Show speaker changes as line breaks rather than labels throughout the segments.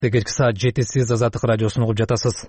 Кечки саат 7 сиз Азаттык радиосун угуп жатасыз.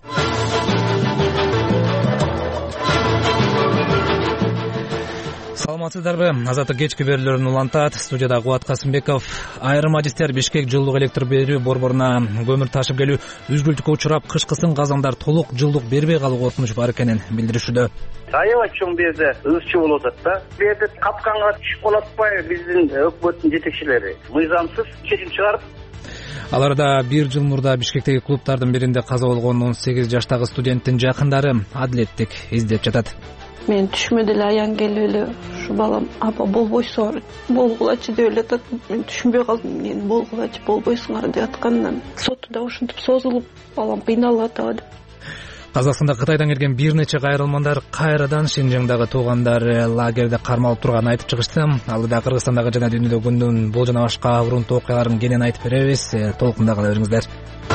Саламатсыздарбы? Азаттык кечки берүүлөрүн улантат. Студияда Кубат Касымбеков. Айрым адистер Бишкек жылдык электр берүү борборуна көмүр ташып келүү үзгүлтүккө учурап, кышкысын казандар толук жылдык бербей калуу коркунуч бар экенин билдиришүүдө.
Аябай чоң берде ызчы болуп атат да. Берде капканга түшүп калып атпайбы биздин өкмөттүн жетекчилери? Мыйзамсыз чечим чыгарып.
Аларда 1 жыл мурда Бишкектеги клубтардын биринде каза болгон 18 жаштагы студенттин жакындары адилеттик издеп жатат.
Мен түшмөдө эле аян келип эле ушу балам апа болбойсуңар болгулачы деп эле атат. Мен түшүнбөй калдым, мен болгулачы болбойсуңар деп аткандан соту да ушинтип созулуп балам кыйналып атабы.
Казакстанда Кытайдан келген бир нече кайрылмандар кайрадан Шинжаңдагы туугандары лагерде кармалып турганын айтып чыгышты. Алда Кыргызстандагы жана дүйнөдө күндүн бул жана башка урунтуу окуяларын кенен айтып беребиз. Толкунда кала бериңиздер.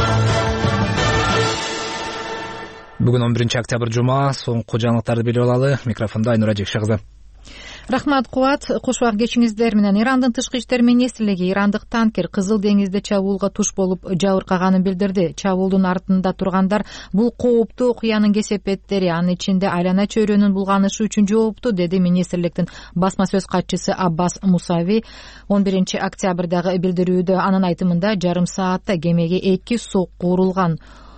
Бүгүн 11 октябрь жума, соңку жаңылыктарды билип алалы. Микрофондо Айнура Жекше кызы.
Рахмат Кубат, кошубак кечиңиздер менен. Ирандын тышкы иштер министрлиги ирандык танкер Кызыл деңизде чабуулга туш болуп жабыркаганын билдирди. Чабуулдун артында тургандар бул кооптуу окуянын кесепеттери, анын ичинде айлана чөйрөнүн булганышы үчүн жоопту, деди министрликтин басма сөз катчысы Аббас Мусави 11 октябрдагы билдирүүдө. Анын айтымында жарым саатта кемеге 2 сокку урулган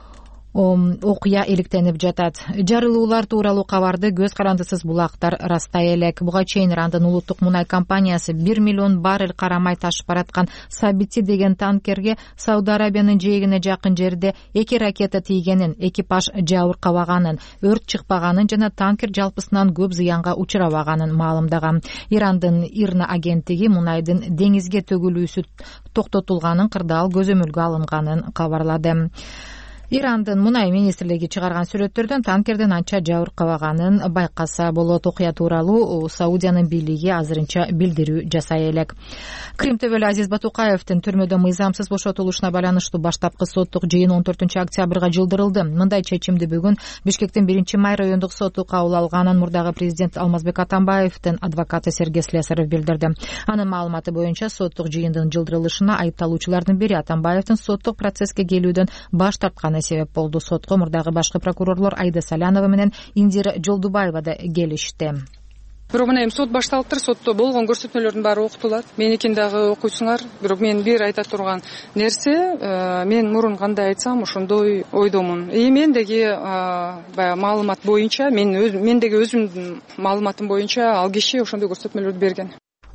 окуя иликтенип жатат. Жарылуулар тууралуу кабарды көз карандысыз булактар растай элек. Буга чейин Ирандын улуттук мунай компаниясы 1 миллион баррель карамай ташып бараткан Сабити деген танкерге Сауд Арабиянын жээгине жакын жерде 2 ракета тийгенин, экипаж жабыркабаганын, өрт чыкпаганын жана танкер жалпысынан көп зыянга учурабаганын маалымдаган. Ирандын Ирна агенттиги мунайдын деңизге төгүлүүсү токтотулганын, кырдаал көзөмөлгө алынганын кабарлады. Ирандын мунай министрлиги чыгарган сүрөттөрдөн танкердин анча жабыркабаганын байкаса болот. Окуя тууралуу Саудиянын бийлиги азырынча билдирүү жасай элек. Крим төбөлү Азиз Батукаевдин түрмөдө мыйзамсыз бошотулушуна байланыштуу баштапкы соттук жыйын 14 октябрга жылдырылды. Мындай чечимди бүгүн Бишкектин 1-май райондук соту кабыл алганын мурдагы президент Алмазбек Атамбаевдин адвокаты Сергей Слесарев билдирди. Анын маалыматы боюнча соттук жыйындын жылдырылышына айыпталуучулардын бири Атамбаевдин соттук процесске келүүдөн баш тартканы себеп болду. Сотко мурдагы башкы прокурорлор Айда Салянова менен Индира Жолдубаева да келишти.
Бирок мына эми сот башталыптыр, сотто болгон көрсөтмөлөрдүн баары окутулат. Меникин дагы окуйсуңар. Бирок мен бир айта турган нерсе, мен мурун кандай айтсам ошондой ойдомун. Мендеги баягы маалымат боюнча, мендеги өзүмдүн маалыматым боюнча ал киши ошондой көрсөтмөлөрдү берген,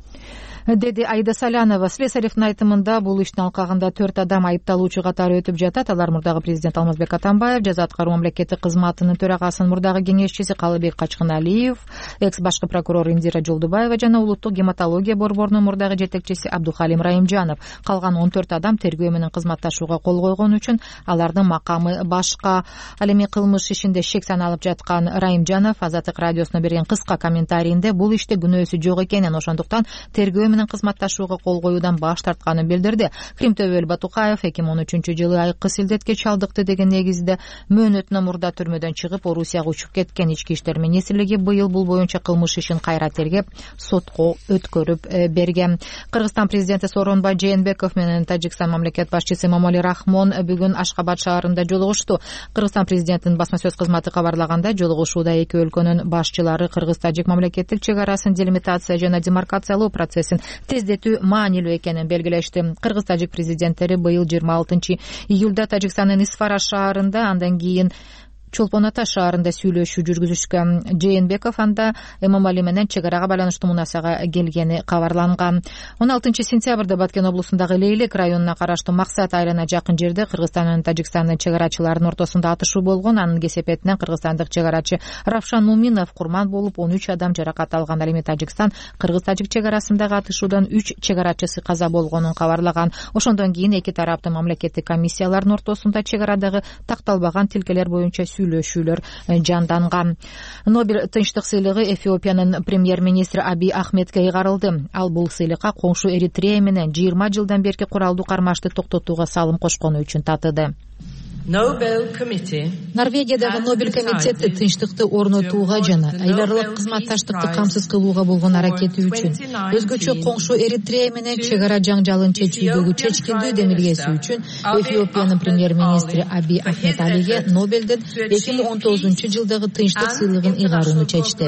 деди Айда Салянова. Слесаревдин айтымында бул иштин алкагында 4 адам айыпталуучу катары өтүп жатат. Алар мурдагы президент Алмазбек Атамбаев, жаза аткаруу мамлекеттик кызматынын төрагасынын мурдагы кеңешчиси Калыбек Качкыналиев, экс башкы прокурор Индира Жолдубаева жана улуттук гематология борборунун мурдагы жетекчиси Абдухалим Раимжанов. Калган 14 адам тергөө менен кызматташууга кол койгон үчүн алардын макамы башка. Ал эми кылмыш ишинде шек саналып жаткан Раимжанов Азаттык радиосуна берген кыска комментарийинде бул иште күнөөсү жок экенин, ошондуктан тергөө кызматташууга кол коюудан баш тартканын билдирди. Крим төбөлү Батукаев 2013-жылы айыккы силдетке чалдыкты деген негизде мөөнөтүнөн мурда түрмөдөн чыгып Орусияга учуп кеткен. Ички иштер министрлиги быйыл бул боюнча кылмыш ишин кайра тергеп сотко өткөрүп берген. Кыргызстан президенти Сооронбай Жээнбеков менен Тажикстан мамлекет башчысы Эмомали Рахмон бүгүн Ашкабад шаарында жолугушту. Кыргызстан президентинин басма сөз кызматы кабарлагандай, жолугушууда эки өлкөнүн башчылары Кыргыз-Тажик мамлекеттик чек арасын делимитация жана демаркациялоо процессин тездетүү маанилүү экенин белгилешти. Кыргыз-Тажик президенттери быйыл 26 июлда Тажикстандын Исфара шаарында, андан кийин Чолпон Ата шаарында сүйлөшүү жүргүзүшкөн. Жээнбеков анда Эмомали менен чек арага байланыштуу мунасага келгени кабарланган. 16 сентябрда Баткен облусундагы Лейлек районуна караштуу Максат айылына жакын жерде Кыргызстан менен Тажикстандын чек арачыларынын ортосунда атышуу болгон. Анын кесепетинен кыргызстандык чек арачы Равшан Муминов курман болуп, 13 адам жаракат алган. Ал эми Тажикстан Кыргыз-Тажик чек арасындагы атышуудан 3 чек арачысы каза болгонун кабарлаган. Ошондон кийин эки тараптын мамлекеттик комиссияларынын ортосунда чек арадагы такталбаган тилкелер боюнча сүйлөшүүлөр жанданган. Нобель тынчтык сыйлыгы Эфиопиянын премьер-министри Аби Ахмедке ыйгарылды. Ал бул сыйлыкка коңшу Эритрея менен 20 жылдан берки куралдуу кармашты токтотууга салым кошкону үчүн татыды. Норвегиядагы Нобель комитети тынчтыкты орнотууга жана эл аралык кызматташтыкты камсыз кылууга болгон аракети үчүн, өзгөчө коңшу Эритрея менен чек ара жаңжалын чечүүдөгү чечкиндүү демилгеси үчүн Эфиопиянын премьер-министри Абий Ахмед Алиге Нобелден 2019-жылдагы тынчтык сыйлыгын ыйгарууну чечти.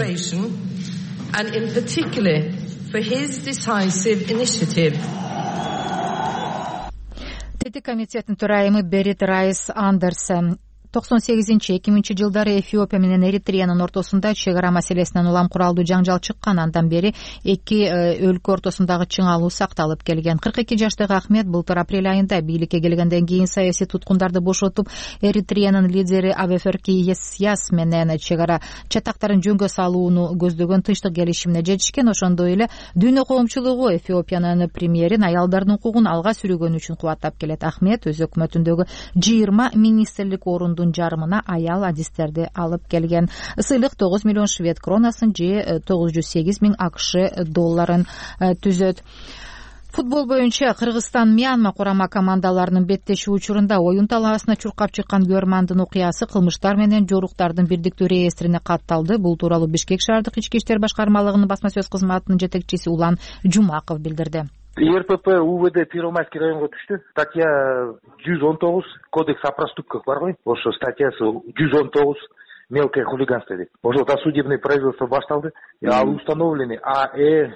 Тети комитеттин төрайымы Берит Райс Андерсен 98-2000 жылдары Эфиопия менен Эритреянын ортосунда чек ара маселесинен улам куралдуу жаңжал чыккан. Андан бери эки өлкө ортосундагы чыңалуу сакталып келген. 42 жаштагы Ахмед былтыр апрель айында бийликке келгенден кийин саясий туткундарды бошотуп, Эритреянын лидери Афверки Есяс менен чек ара чатактарын жөнгө салууну көздөгөн тынчтык келишимине жетишкен. Ошондой эле дүйнө коомчулугу Эфиопиянын премьерин аялдардын укугун алга сүргөнү үчүн кубаттап келет. Ахмед өз өкмөтүндөгү 20 министрлик орундун жарымына аял адистерди алып келген. Сыйлык 9 миллион швед кронасын же 908 000 АКШ долларын түзөт. Футбол боюнча Кыргызстан Мьянма курама командаларынын беттешүү учурунда оюн талаасына чуркап чыккан көрмандын окуясы кылмыштар менен жоруктардын бирдиктүү реестрине катталды. Бул тууралуу Бишкек шаардык ички иштер башкармалыгынын басма сөз кызматынын жетекчиси Улан Жумаков билдирди.
РПП УВД Первомайский районго түштү. Статья 119 Кодекс о проступках бар ғой. Ошо статьясы 119 мелкое хулиганство дейт. Ошо досудебный производство башталды. Ал установлены АЭ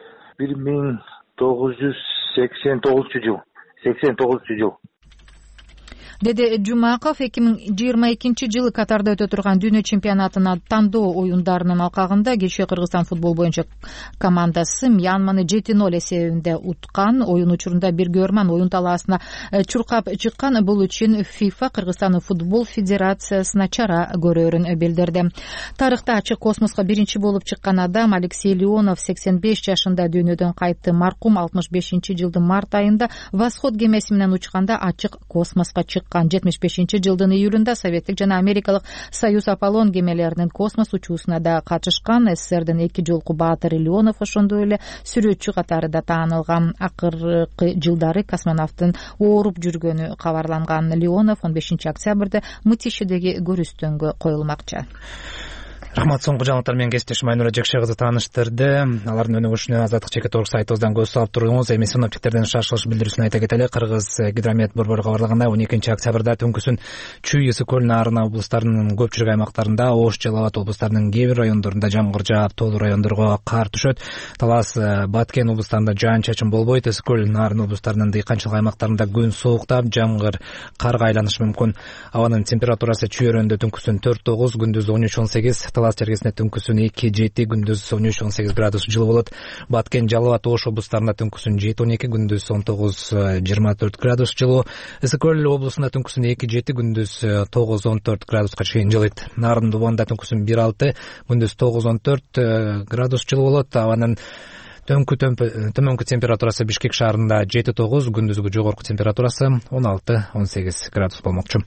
1989 жыл.
Деди Жумаков 2022 жылы Катарда өтө турган дүйнө чемпионатына тандоо оюндарынын алкагында кечээ Кыргызстан футбол боюнча командасы Мьянманы 7-0 эсебинде уткан. Оюн учурунда бир көрман оюн талаасына чуркап чыккан. Бул үчүн ФИФА Кыргызстандын футбол федерациясына чара көрөрүн билдирди. Тарыхта ачык космоско биринчи болуп чыккан адам Алексей Леонов 85 жашында дүйнөдөн кайтты. Маркум 65-жылдын март айында Восход кемеси менен учканда ачык космоско чыккан. 75-жылдын июлунда Советтик жана Америкалык Союз Аполлон кемелеринин космос учуусуна да катышкан. СССРдин 2 жолку баатыры Леонов ошондой эле сүрөтчү катары да таанылган. Акыркы жылдары космонавттын ооруп жүргөнү кабарланган. Леонов 15 октябрда Мытищедеги көрүстөнгө коюлмакчы.
Рахмат, соңку жаңылыктар менен кесиптешим Айнура Жекше кызы тааныштырды. Алардын өнүгүшүнө Азаттык Чекит.org сайтыбыздан көз салып туруңуз. Эми синоптиктердин шашылыш билдирүүсүн айта кетели. Кыргыз гидромет борбору кабарлагандай 12 октябрда түнкүсүн Чүй, Ысык көл, Нарын облустарынын көпчүлүк аймактарында, Ош, Жалал Абад облустарынын кээ бир райондорунда жамгыр жаап, тоолуу райондорго кар түшөт. Талас Баткен облустарында жаан-чачын болбойт. Ысык көл, Нарын облустарынын дыйканчылык аймактарында күн сууктап, жамгыр карга айланышы мүмкүн. Абанын температурасы Чүй өрөөнүндө түнкүсүн 4-9, күндүз 13-18, Талас чергесинде түнкүсүн 2-7, күндүз 13-18 градус жылы болот. Баткен, Жалал Абад, Ош облустарында түнкүсүн 7-12, күндүз 19-24 градус жылуу. Ысык көл облусунда түнкүсүн 2-7, күндүз 9-14 градуска чейин жылыйт. Нарын Дубанда түнкүсүн 1-6, күндүз 9-14 градус жылуу болот. Абанын төмөнкү температурасы Бишкек шаарында 7-9, күндүзгү жогорку температурасы 16-18 градус болмокчу.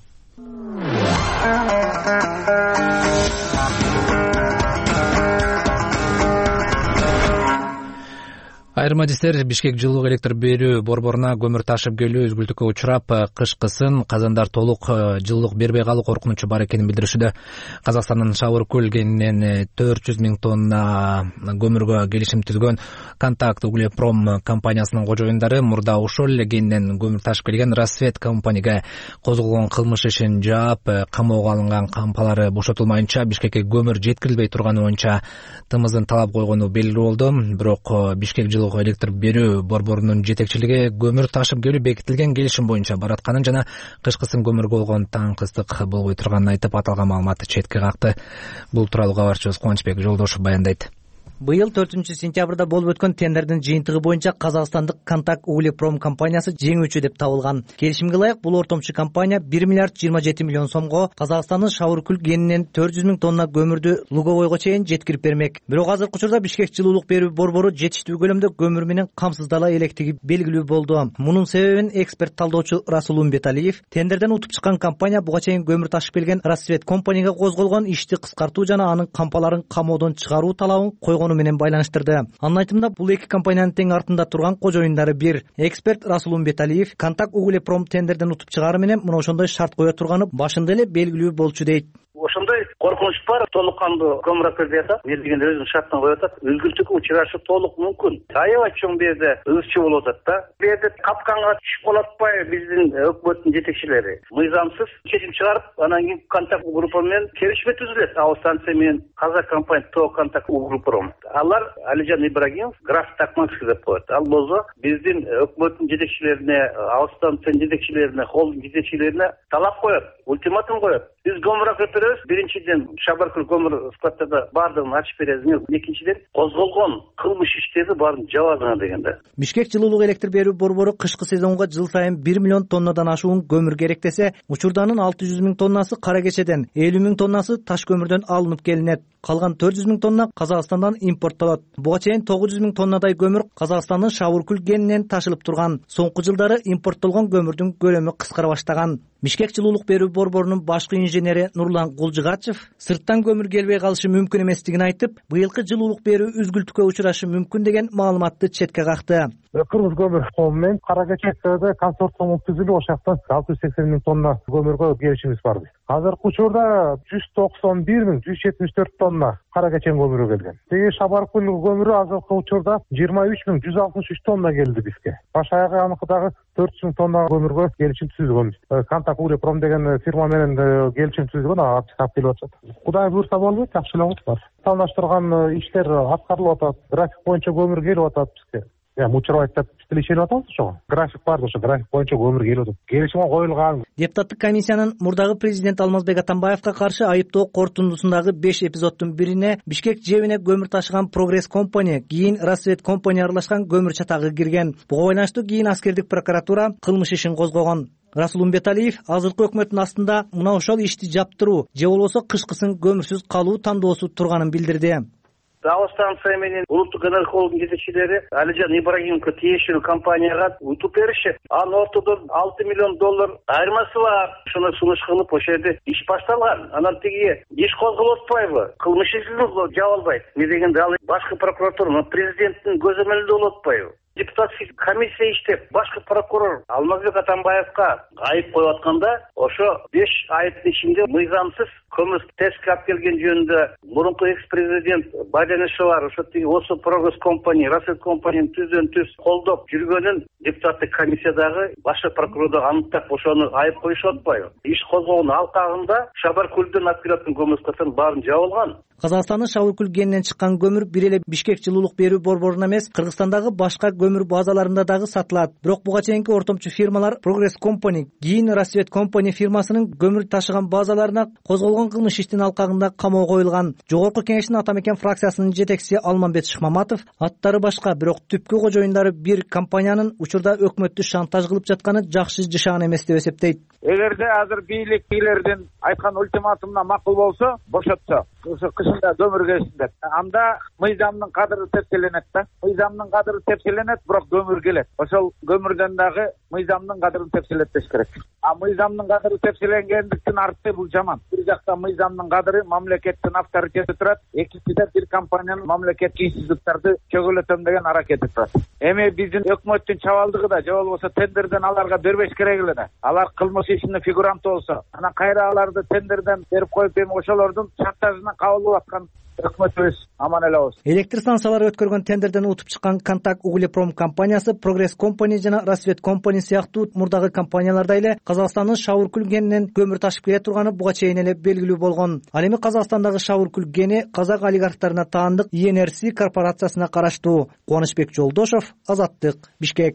Айрым адистер Бишкек жылуулук электр берүү борборуна көмүр ташып келүү үзгүлтүккө учурап, кышкысын казандар толук жылуулук бербей калуу коркунучу бар экенин билдиришүүдө. Казакстандын Шавыр-Көл кенинен 400 000 тонна көмүргө келишим түзгөн Контакт Углепром компаниясынын кожоюндары мурда ошол эле кенинен көмүр ташып келген Рассвет компанияга козголгон кылмыш ишин жаап, камоого алынган кампалары бошотулмайынча Бишкекке көмүр жеткирилбей турганы боюнча тымыздын талап койгону белгилүү болду. Бирок Бишкек жылуулук электр берүү борборунун жетекчилиги көмүр ташып келүү бекитилген келишим боюнча баратканын жана кышкысын көмүргө болгон таңкыстык болбой турганын айтып, аталган маалыматты четке какты. Бул тууралуу кабарчыбыз Кубанычбек Жолдошев баяндайт.
Быйыл 4-сентябрда болуп өткөн тендердин жыйынтыгы боюнча казакстандык Контакт Углепром компаниясы жеңүүчү деп табылган. Келишимге ылайык бул ортомчу компания 1 миллиард 27 миллион сомго Казакстандын Шавыр-Көл кенинен 400 000 тонна көмүрдү Луговойго чейин жеткирип бермек. Бирок азыркы учурда Бишкек жылуулук берүү борбору жетиштүү көлөмдө көмүр менен камсыздала электиги белгилүү болду. Мунун себебин эксперт талдоочу Расул Умбеталиев тендерден утуп чыккан компания буга чейин көмүр ташып келген Рассвет компанияга козголгон ишти кыскартуу жана анын кампаларын камоодон чыгаруу талабын койгон таану менен байланыштырды. Анын айтымында бул эки компаниянын тең артында турган кожоюндары бир. Эксперт Расул Умбеталиев Контакт Углепром тендерден утуп чыгары менен мына ошондой шарт кое турганы башында эле белгилүү болчу дейт.
Ошондой коркунуч бар, толук кандуу көмүр алып берди атат. Бир дегенде өзүнүн шартын коюп атат. Үзгүлтүккө учурашы толук мүмкүн. Аябай чоң берде ызчы болуп атат да. Бу жерде капканга түшүп калат атпайбы биздин өкмөттүн жетекчилери? Мыйзамсыз чечим чыгарып, анан кийин Контакт Углепром менен келишме түзүлөт. Ал станция менен Казак компания ТО Контакт Углепром. Алар Алижан Ибрагимов, граф Такмакский деп коет. Ал болсо биздин өкмөттүн жетекчилерине, ал станциянын жетекчилерине, холдинг жетекчилерине талап коет, ультиматум коет. Биз көмүр алып беребиз. Биринчиден Шабаркөл көмүр складтарда баардыгын ачып беребиз. Экинчиден козголгон кылмыш иштерди баарын жабазыңар дегенде.
Бишкек жылуулук электр берүү борбору кышкы сезонго жыл сайын 1 миллион тоннадан ашуун көмүр керек десе, учурданын 600 миң тоннасы кара кечеден, 50 миң тоннасы таш көмүрдөн алынып келинет. Калган 400 миң тонна Казакстандан импорттолот. Буга чейин 900 миң тоннадай көмүр Казакстандын Шавуркүл кенинен ташылып турган. Соңку жылдары импорттолгон көмүрдүн көлөмү кыскара баштаган. Бишкек жылуулук берүү борборунун башкы инженери Нурлан Кулжыгачев сырттан көмүр келбей калышы мүмкүн эместигин айтып, быйылкы жылуулук берүү үзгүлтүккө учурашы мүмкүн деген маалыматты четке какты.
Кыргыз көмүр кому менен кара кечекте консорциум түзүлүп, ошол жактан 680 миң тонна көмүргө келишимиз бар. Азыркы учурда 191 миң 174 тонна кара кечен көмүрү келген. Теги Шабаркөл көмүрү азыркы учурда 23 миң 163 тонна келди бизге. Баш аягы аныкы дагы 400 миң тонна көмүргө келишим түзүлгөн. Контакт Углепром деген фирма менен келишим түзүлгөн, ачыктап келип атат. Кудай буйрса болбойт, жакшылыгыбыз бар. Салыштырган иштер аткарылып атат. График боюнча көмүр келип атат бизге. Учур айтып иштелишип атабыз ошого. График бар, ошо график боюнча көмүр келип атат. Келишим коюлган.
Депутаттык комиссиянын мурдагы президент Алмазбек Атамбаевка каршы айыптоо корутундусундагы 5 эпизоддун бирине Бишкек жебине көмүр ташыган Прогресс компания, кийин Рассвет компания аралашкан көмүр чатагы кирген. Буга байланыштуу кийин аскердик прокуратура кылмыш ишин козгогон. Расул Умбеталиев азыркы өкмөттүн астында мына ошол ишти жаптыруу же болбосо кышкысын көмүрсүз калуу тандоосу турганын билдирди.
Дагы станция менен улуттук энергохолдинг жетекчилери Алижан Ибрагимовго тиешелүү компанияга утуп беришет. Анын ортодон 6 миллион доллар айырмасы бар. Ошону сунуш кылып ошол жерде иш башталган. Анан тиги иш козголуп атпайбы? Кылмыш ишин жаба албайт. Эмне дегенде ал башкы прокуратура, президенттин көзөмөлүндө болуп атпайбы? Депутаттык комиссия иштеп, башкы прокурор Алмазбек Атамбаевка айып коюп атканда, ошо 5 айыптын ичинде мыйзамсыз көмүр тестке алып келген жөнүндө мурунку экс-президент Байданышевар ошо осы Прогресс компания, Рассвет компанияны түздөн-түз колдоп жүргөнүн депутаттык комиссиядагы башкы прокурордо аныктап ошону айып коюшуп атпайбы? Иш козгоонун алкагында Шабаркөлдөн алып келаткан көмүр баарын жабылган.
Казакстандын Шавуркүл кенинен чыккан көмүр бир эле Бишкек жылуулук берүү борборуна эмес, Кыргызстандагы башка көмүр базаларында дагы сатылат. Бирок буга чейинки ортомчу фирмалар Прогресс компания, кийин Рассвет компания фирмасынын көмүр ташыган базаларына козголгон кылмыш иштин алкагында камоого коюлган. Жогорку кеңештин Атамекен фракциясынын жетекчиси Алмамбет Шыкмаматов аттары башка, бирок түпкү кожоюндары бир компаниянын учурда өкмөттү шантаж кылып жатканы жакшы жышаан эмес деп эсептейт.
Эгерде азыр бийликтегилердин айткан ультиматумуна макул болсо, бошотсо, ошо кышында көмүр келсин деп, анда мыйзамдын кадыры тепселенет да. Мыйзамдын кадыры тепселенет, бирок көмүр келет. Ошол көмүрдөн дагы мыйзамдын кадырын тепселетиш керек. А мыйзамдын кадыры тепселенгендиктин арты бул жаман. Бир жакта мыйзамдын кадыры мамлекеттин авторитети турат, экинчиде бир компаниянын мамлекеттик институттарды чөгөлөтөм деген аракети турат. Эми биздин өкмөттүн чабалдыгы да же болбосо тендерден аларга бербеш керек эле да. Алар кылмыш ишинин фигуранты болсо, анан кайра аларды тендерден берип коюп, эми ошолордун шантажына кабылып аткан өкмөтүбүз аман эле болсун.
Электр станциялары өткөргөн тендерден утуп чыккан Контакт Углепром компаниясы, Прогресс компания жана Рассвет компания сыяктуу мурдагы компанияларда эле Казакстандын Шавуркүл кенинен көмүр ташып келе турганы буга чейин эле белгилүү болгон. Ал эми Казакстандагы Шавуркүл кени казак олигархтарына таандык ИНРС корпорациясына караштуу. Кубанычбек Жолдошов, Азаттык, Бишкек.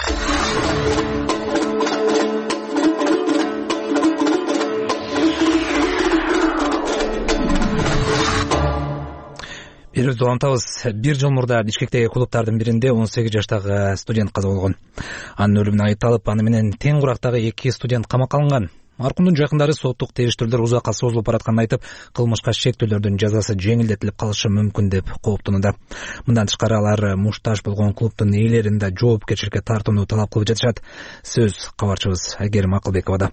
Берүүбүздү улантабыз. 1 жыл мурда Бишкектеги клубтардын биринде 18 жаштагы студент каза болгон. Анын өлүмүнө айыпталып, аны менен тең курактагы 2 студент камакка алынган. Маркумдун жакындары соттук териштирүүлөр узакка созулуп баратканын айтып, кылмышка шектүүлөрдүн жазасы жеңилдетилип калышы мүмкүн деп кооптонууда. Мындан тышкары алар муштаж болгон клубдун ээлерин да жоопкерчиликке тартууну талап кылып жатышат. Сөз кабарчыбыз Айгерим Акылбековада.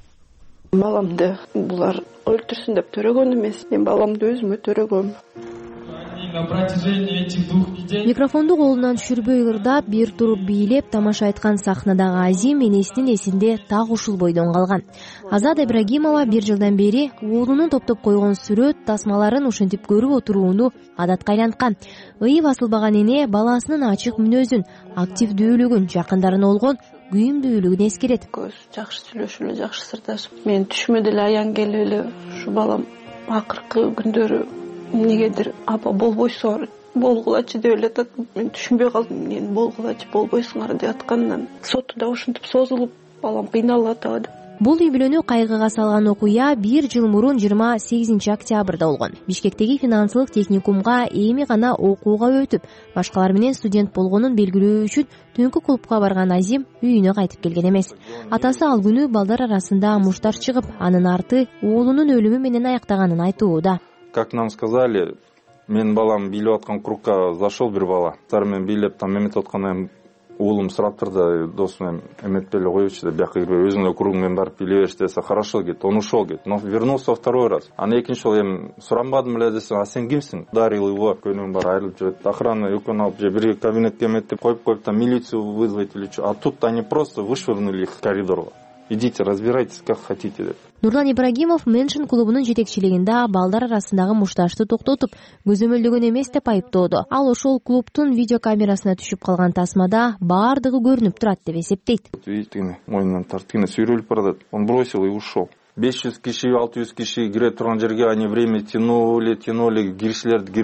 Баламды булар өлтүрсүн деп төрөгөн эмес. Мен баламды өзүмө төрөгөм.
Микрофонду колунан түшүрбөй ырдап, бир туруп бийлеп тамаша айткан сахнадагы Азим энесинин эсинде так ушул бойдон калган. Азада Ибрагимова 1 жылдан бери уулунун топтоп койгон сүрөт тасмаларын ушинтип көрүп отурууну адатка айланткан. Ыйы басылбаган эне баласынын ачык мүнөзүн, активдүүлүгүн, жакындарына болгон күйүмдүүлүгүн эскерет.
Көз жакшы сүйлөшүп эле, жакшы сырдашып, мен түшүмө деле аян келип эле ушу балам акыркы күндөрү эмнегедир апа болбойсуңар, болгулачы деп эле атат. Мен түшүнбөй калдым, эмнени болгулачы, болбойсуңар деп аткандан соту да ушинтип созулуп, балам кыйналып атабы деп.
Бул үй бүлөнү кайгыга салган окуя 1 жыл мурун 28 октябрда болгон. Бишкектеги финансылык техникумга эми гана окууга өтүп, башкалар менен студент болгонун белгилөө үчүн түнкү клубка барган Азим үйүнө кайтып келген эмес. Атасы ал күнү балдар арасында мушташ чыгып, анын арты уулунун өлүмү менен аяктаганын айтууда.
Как нам сказали, мен балам бийлеп аткан кругка зашел бир бала. Мен бийлеп там эметип атканда уулум сурап турду, досум эметпей эле коечу деп, бияка кирбей өзүң эле круг менен барып бийлей берчи десе, хорошо говорит, он ушел говорит, но вернулся второй раз. Аны экинчи жолу эми суранбадым эле десем, а сен кимсиң? Ударил его, көнүм бар айрылып жүрөт. Охрана экөөнү алып же бир кабинетке эметтеп коюп там милицию вызвать или что. А тут они просто вышвырнули их в коридор. Идите, разбирайтесь, как хотите деп.
Нурлан Ибрагимов Меншин клубунун жетекчилигинде балдар арасындагы мушташты токтотуп, көзөмөлдөгөн эмес деп айыптоодо. Ал ошол клубтун видеокамерасына түшүп калган тасмада баардыгы көрүнүп турат деп эсептейт.
Видите, мойнунан тартып сүйрөлүп барат. Он бросил и ушел. 500 киши, 600 киши кире турган жерге они время тянули, киришилерди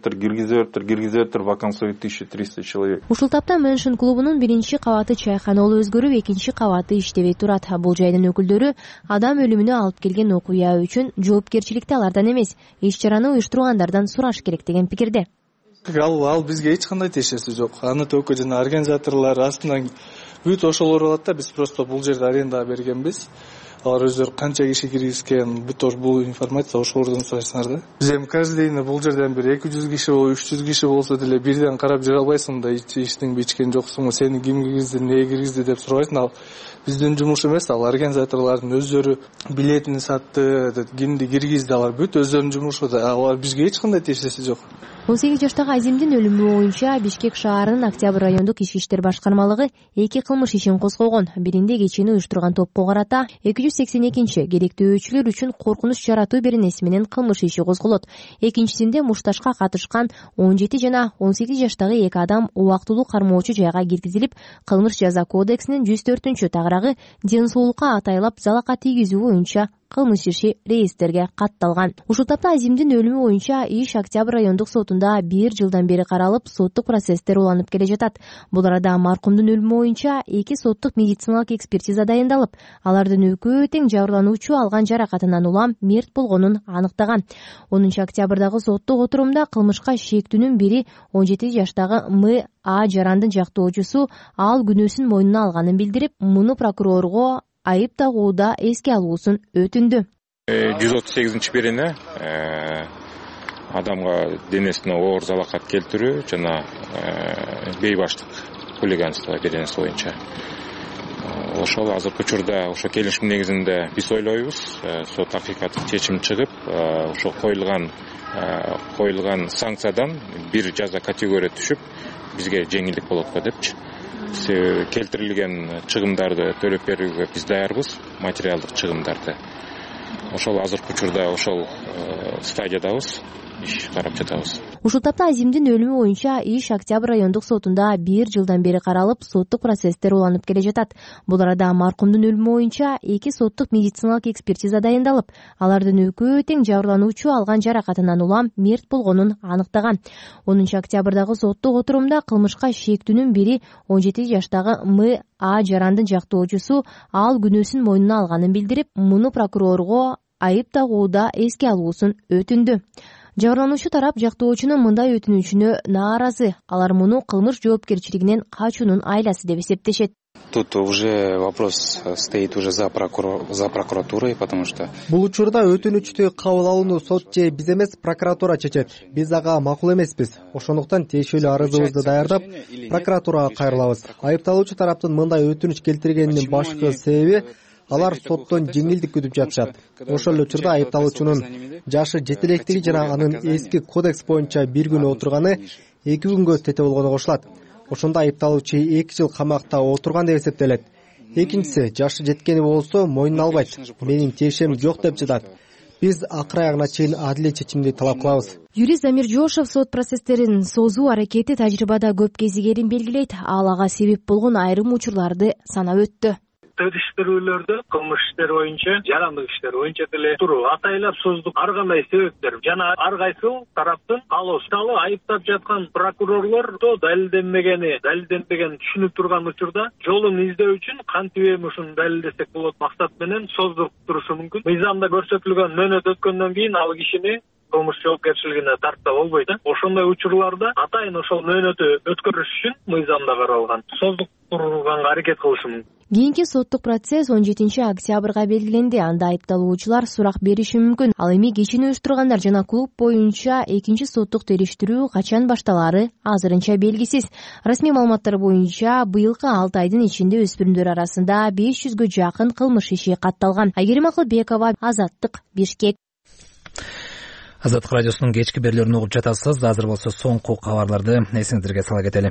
киргизип, вакансия 1300 человек.
Ушул тапта Меншин клубунун 1-чи кабаты чайканолу өзгөрүп, 2-чи кабаты иштебей турат. Бул жайдын өкүлдөрү адам өлүмүнө алып келген окуя үчүн жоопкерчиликти алардан эмес, иш-чараны уюштургандардан сураш керек деген пикирде.
Ал бизге эч кандай тиешеси жок. Аны только жана организаторлор астынан бүт ошолор болот да, биз просто бул жерди арендага бергенбиз. Алар өздөрү канча киши киргизген, бүт бул информация ошолордон сурайсыңар да. Биз эми каждый день бул жерден бир 200 киши, 300 киши болсо деле бирден карап жүрө албайсың да, ичтиңби ичкен жоксуңбу, сени ким киргизди, эмне киргизди деп сурабайсың. Ал биздин жумуш эмес, ал организаторлордун өздөрү билетин сатты, кимди киргизди, алар бүт өздөрүнүн жумушу да. Алар бизге эч кандай тиешеси жок.
18 жаштагы Азимдин өлүмү боюнча Бишкек шаарынын Октябрь райондук ички иштер башкармалыгы 2 кылмыш ишин козгогон. Биринде кечени уюштурган топко карата 282-чи керектөөчүлөр үчүн коркунуч жаратуу беренеси менен кылмыш иши козголот. Экинчисинде мушташка катышкан 17 жана 18 жаштагы 2 адам убактылуу кармоочу жайга киргизилип, кылмыш жаза кодексинин 104-чү тагырагы ден соолукка атайлап залакат тийгизүү боюнча кылмыш иши реестрге катталган. Ушул тапта Азимдин өлүмү боюнча иш Октябрь райондук сотунда 1 жылдан бери каралып, соттук процесстер уланып келе жатат. Бул арада маркумдун өлүмү боюнча 2 соттук медициналык экспертиза дайындалып, алардын экөө тең жабырлануучу алган жаракатынан улам мерт болгонун аныктаган. 10 октябрдагы соттук отурумда кылмышка шектүүнүн бири 17 жаштагы М.А. Жарандын жактоочусу ал күнөөсүн мойнуна алганын билдирип, муну прокурорго айып тагууда эске алуусун өтүндү.
138 берене адамга денесине оор залакат келтирүү жана бейбаштык хулиганство беренеси боюнча. Ошол азыркы учурда ошо келишим негизинде биз ойлойбуз, сот акыйкаттык чечим чыгып, ошо коюлган санкциядан бир жаза категория түшүп, бизге жеңилдик болот го депчи. Келтирилген чыгымдарды төлөп берүүгө биз даярбыз, материалдык чыгымдарды. Ошол азыркы учурда ошол стадиядабыз, иш карап жатабыз.
Ушул тапта Азимдин өлүмү боюнча иш Октябрь райондук сотунда 1 жылдан бери каралып, соттук процесстер уланып келе жатат. Бул арада маркумдун өлүмү боюнча 2 соттук медициналык экспертиза дайындалып, алардын экөө тең жабырлануучу алган жаракатынан улам мерт болгонун аныктаган. 10 октябрдагы соттук отурумда кылмышка шектүүнүн бири 17 жаштагы М.А. Жарандын жактоочусу ал күнөөсүн мойнуна алганын билдирип, муну прокурорго айып тагууда эске алуусун өтүндү. Жабырлануучу тарап жактоочунун мындай өтүнүчүнө нааразы. Алар муну кылмыш жоопкерчилигинен качуунун айласы деп эсептешет.
Тут уже вопрос стоит уже за прокуратурой, потому что
бул учурда өтүнүчтү кабыл алууну сот же биз эмес, прокуратура чечет. Биз ага макул эмеспиз. Ошондуктан тиешелүү арызыбызды даярдап, прокуратурага кайрылабыз. Айыпталуучу тараптын мындай өтүнүч келтиргенинин башкы себеби алар соттон жеңилдик күтүп жатышат. Ошол эле учурда айыпталуучунун жашы жетелектиги жана анын эски кодекс боюнча 1 күн отурганы 2 күнгө тете болгону кошулат. Ошондо айыпталуучу 2 жыл камакта отурган деп эсептелет. Экинчиси, жашы жеткени болсо мойнуна албайт. Менин тиешем жок деп жатат. Биз акыр аягына чейин адилет чечимди талап кылабыз.
Юрист Замир Жошев сот процесстерин созуу аракети тажрыйбада көп кезигерин белгилейт. Ал ага себеп болгон айрым учурларды санап өттү.
Териштирүүлөрдө кылмыш иштери боюнча, жарандык иштери боюнча деле туруп атайлап создук ар кандай себептер жана ар кайсыл тараптын каалоосу айыптап жаткан прокурорлордо далилденбеген түшүнүп турган учурда жолун издөө үчүн кантип эми ушуну далилдесек болот максат менен создуруп турушу мүмкүн. Мыйзамда көрсөтүлгөн мөөнөт өткөндөн кийин ал кишини кылмыш жоопкерчилигине тартса болбойт. Ошондой учурларда атайын ошол мөөнөтү өткөрүш үчүн мыйзамда каралган создук турганга аракет кылышы мүмкүн.
Кийинки соттук процесс 17 октябрга белгиленди. Анда айыпталуучулар сурак бериши мүмкүн. Ал эми кечини уюштургандар жана клуб боюнча экинчи соттук териштирүү качан башталары азырынча белгисиз. Расмий маалыматтар боюнча быйылкы 6 айдын ичинде өспүрүмдөр арасында 500гө жакын кылмыш иши катталган. Айгерим Акылбекова, Азаттык, Бишкек.
Азаттык радиосунун кечки берүүлөрүн угуп жатасыз. Азыр болсо соңку кабарларды эсиңиздерге сала кетели.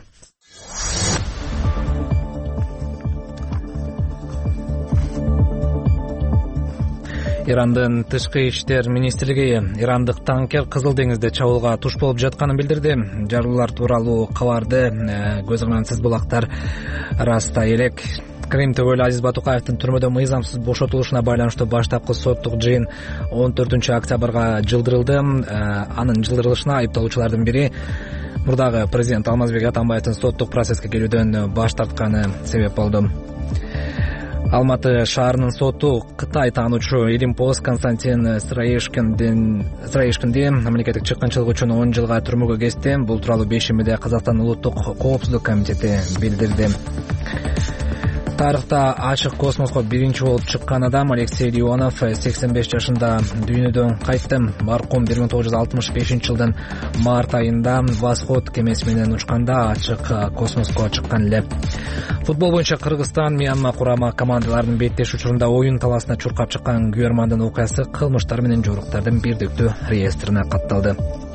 Ирандын тышкы иштер министрлиги ирандык танкер Кызыл деңизде чабуулга туш болуп жатканын билдирди. Жарылуулар тууралуу кабарды көз кыймансыз булактар растай элек. Крим төбөлү Азиз Батукаевдин түрмөдө мыйзамсыз бошотулушуна байланыштуу баштапкы соттук жыйын 14 октябрга жылдырылды. Анын жылдырылышына айыпталуучулардын бири мурдагы президент Алмазбек Атамбаевдин соттук процесске келүүдөн баш тартканы себеп болду. Алматы шаарынын соту Кытай таануучу Илимпоз Константин Страишкинди мамлекеттик чыккынчылык үчүн 10 жылга түрмөгө кести. Бул тууралуу бейшембиде Казакстан улуттук коопсуздук комитети билдирди. Тарыхта ачык космоско биринчи болуп чыккан адам Алексей Леонов 85 жашында дүйнөдөн кайтты. Маркум 1965-жылдын март айында Восход кемеси менен учканда ачык космоско чыккан эле. Футбол боюнча Кыргызстан Мьянма курама командаларынын беттеш учурунда оюн талаасына чуркап чыккан күйөрмандын окуясы кылмыштар менен жоруктардын бирдиктүү реестрине катталды.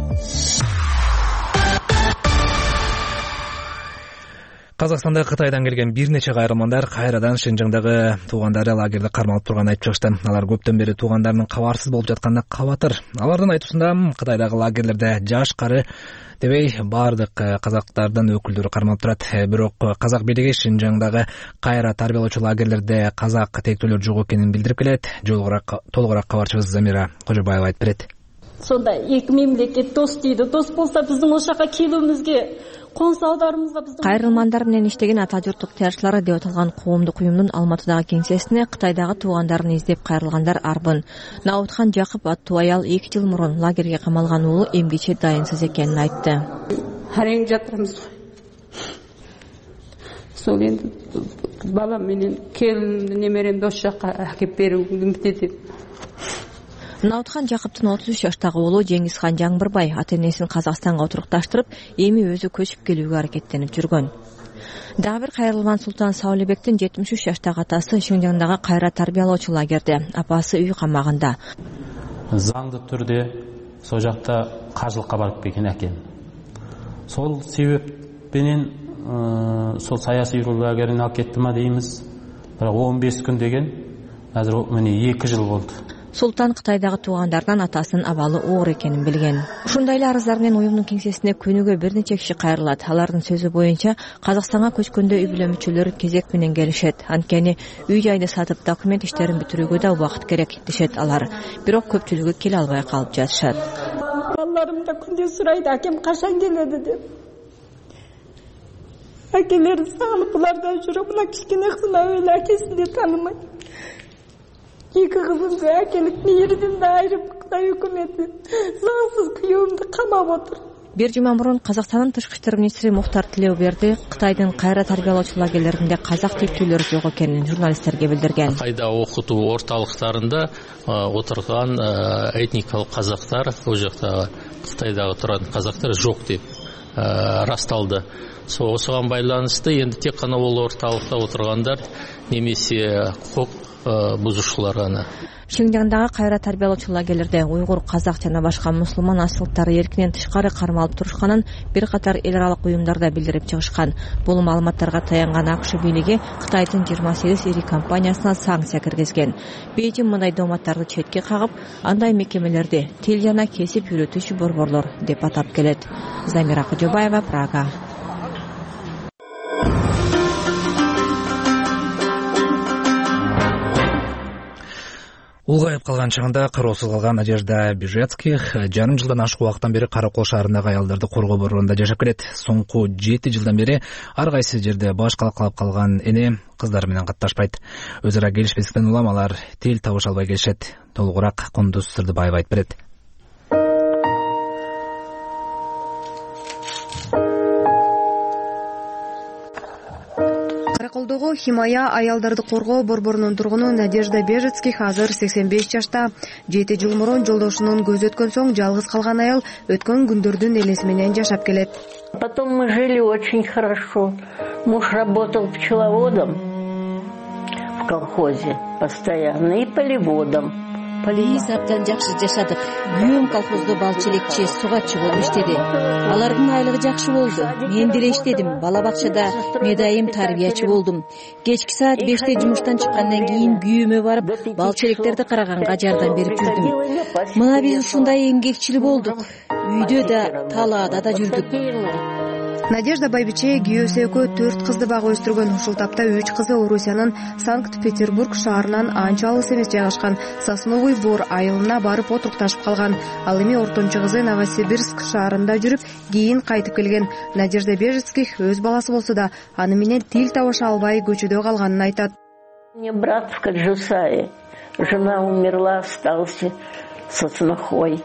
Казакстанда Кытайдан келген бир нече кайрылмандар кайрадан Шинжаңдагы туугандары лагерде кармалып турганын айтып чыгышты. Алар көптөн бери туугандарынын кабарсыз болуп жатканына кабатыр. Алардын айтуусунда Кытайдагы лагерлерде жаш кары дебей баардык казактардын өкүлдөрү кармалып турат. Бирок казак бийлиги Шинжаңдагы кайра тарбиялоочу лагерлерде казак тектүүлөр жок экенин билдирип келет. Толугураак кабарчыбыз Замира Кожобаева айтып берет.
Сонда эки мемлекет дос дейди. Дос болсо биздин ошака келүүбүзгө
Кайрылмандар менен иштеген ата журттук ыктыярчылары деп аталган коомдук уюмдун Алматыдагы кеңсесине Кытайдагы туугандарын издеп кайрылгандар арбын. Наутхан Жакып аттуу аял 2 жыл мурун лагерге камалган уулу эмгиче дайынсыз экенин айтты.
Харең жатырмыз. Сол энди балам менен келиндин немеремди ошол жака акеп берүүгүм деди.
Наутхан Жакыптын 33 жаштагы уулу Жеңизхан Жаңбырбай ата-энесин Казакстанга отурукташтырып, эми өзү көчүп келүүгө аракеттенип жүргөн. Дагы бир кайрылган Султан Саулебектин 73 жаштагы атасы Шинжаңдагы кайра тарбиялоочу лагерде, апасы үй камагында.
Заңды түрдө сол жакта каржылыкка барып кеткен экен. Сол себеп менен сол саясий лагерине алып кеттима деймиз. Бирок 15 күн деген азыр мени 2 жыл болду.
Султан Кытайдагы туугандардан атасынын абалы оор экенин билген. Ушундай эле арыздар менен уюмдун кеңсесине күнүгө бир нече киши кайрылат. Алардын сөзү боюнча Казакстанга көчкөндө үй бүлө мүчөлөрү кезек менен келишет. Анткени үй жайды сатып документ иштерин бүтүрүүгө да убакыт керек дешет алар. Бирок көпчүлүгү келе албай калып жатышат.
Балдарым да күндө сурайт, акем качан келеди деп. Акелери сагынып булардан жүрөк, мына кичкене кызым эле акесин да таанымайт. Эки кызымды акелик мээрден да айырып Кытай өкмөтү заңсыз күйөөмдү камап отур.
Бир жума мурун Казакстандын тышкы иштер министри Мухтар Тилеуберди Кытайдын кайра тарбиялоочу лагерлеринде казак тектүүлөр жок экенин журналисттерге билдирген.
Кытайда окутуу орталыктарында отурган этникалык казактар, ол жакта Кытайдагы турган казактар жок деп расталды. Осуга байланыштуу энди тек гана бул орталыкта отургандар немесе бузушулар гана.
Шинжаңдагы кайра тарбиялоочу лагерлерде уйгур, казак жана башка мусулман асылдары эркинен тышкары кармалып турушканын бир катар эл аралык уюмдар да билдирип чыгышкан. Бул маалыматтарга таянган АКШ бийлиги Кытайдын 28 ири компаниясына санкция киргизген. Бейжиң мындай дооматтарды четке кагып, андай мекемелерди тил жана кесип үйрөтүүчү борборлор деп атап келет. Замира Кожобаева, Прага.
Улгайып калган чагында кароосуз калган Надежда Бежецких жарым жылдан ашык убакыттан бери Каракол шаарындагы аялдарды коргоо борборунда жашап келет. Соңку 7 жылдан бери ар кайсы жерде баш калкалап калган эне кыздары менен катташпайт. Өз ара келишпестиктен улам алар тил табыша албай келишет. Толугураак Кундуз Сырдыбаева айтып берет.
Караколдогу Химая аялдарды коргоо борборунун тургуну Надежда Бежецких азыр 85 жашта. 7 жыл мурун жолдошунун көзү өткөн соң жалгыз калган аял өткөн күндөрдүн элеси менен жашап келет.
Потом мы жили очень хорошо. Муж работал пчеловодом в колхозе постоянно и полеводом.
Биз абдан жакшы жашадык. Күйөөм колхоздо балчелекчи, сугатчы болуп иштеди. Алардын айлыгы жакшы болду. Мен деле иштедим. Бала бакчада медайым тарбиячы болдум. Кечки саат 5те жумуштан чыккандан кийин күйөөмө барып, балчелектерди караганга жардам берип жүрдүм. Мына биз ушундай эмгекчил болдук. Үйдө да, талаада да жүрдүк.
Надежда Байбиче күйөөсү экөө 4 кызды багып өстүргөн. Ушул тапта 3 кызы Орусиянын Санкт-Петербург шаарынан анча алыс эмес жайгашкан Сосновый Бор айылына барып отурукташып калган. Ал эми ортончу кызы Новосибирск шаарында жүрүп, кийин кайтып келген. Надежда Бежецких өз баласы болсо да аны менен тил табыша албай көчөдө калганын айтат.
Мне брат в Каджусае. Жена умерла, остался со снохой.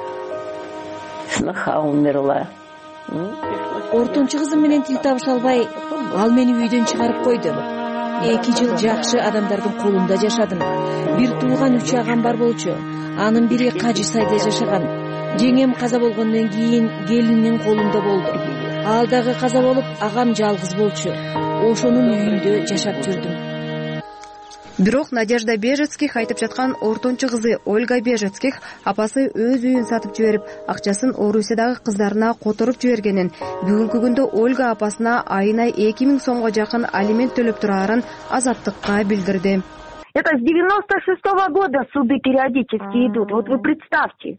Сноха умерла.
Ортончу кызым менен тил табыша албай, ал мени үйдөн чыгарып койду. 2 жыл жакшы адамдардын колунда жашадым. Бир тууган 3 агам бар болчу. Анын бири Кажы сайда жашаган. Жеңем каза болгондон кийин келиндин колунда болду. Ал дагы каза болуп, агам жалгыз болчу. Ошонун үйүндө жашап жүрдүм.
Бирок Надежда Бежецких айтып жаткан ортончу кызы Ольга Бежецких апасы өз үйүн сатып жиберип, акчасын Орусиядагы кыздарына которуп жибергенин, бүгүнкү күндө Ольга апасына айына 2000 сомго жакын алимент төлөп турарын Азаттыкка билдирди.
Это с 96 года суды периодически идут. Вот вы представьте.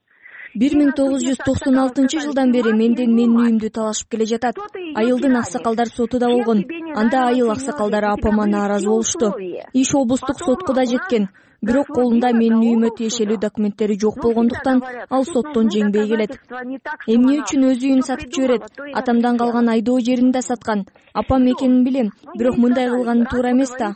1996 жылдан бери менден менин үйүмдү талашып келе жатат. Айылдын аксакалдар соту да болгон. Анда айыл аксакалдары апама нааразы болушту. Иш облустук сотко да жеткен. Бирок колунда менин үйүмө тиешелүү документтери жок болгондуктан ал соттон жеңбей келет. Эмне үчүн өз үйүн сатып жиберет? Атамдан калган айдоо жерин да саткан. Апам экенин билем, бирок мындай кылганы туура эмес да.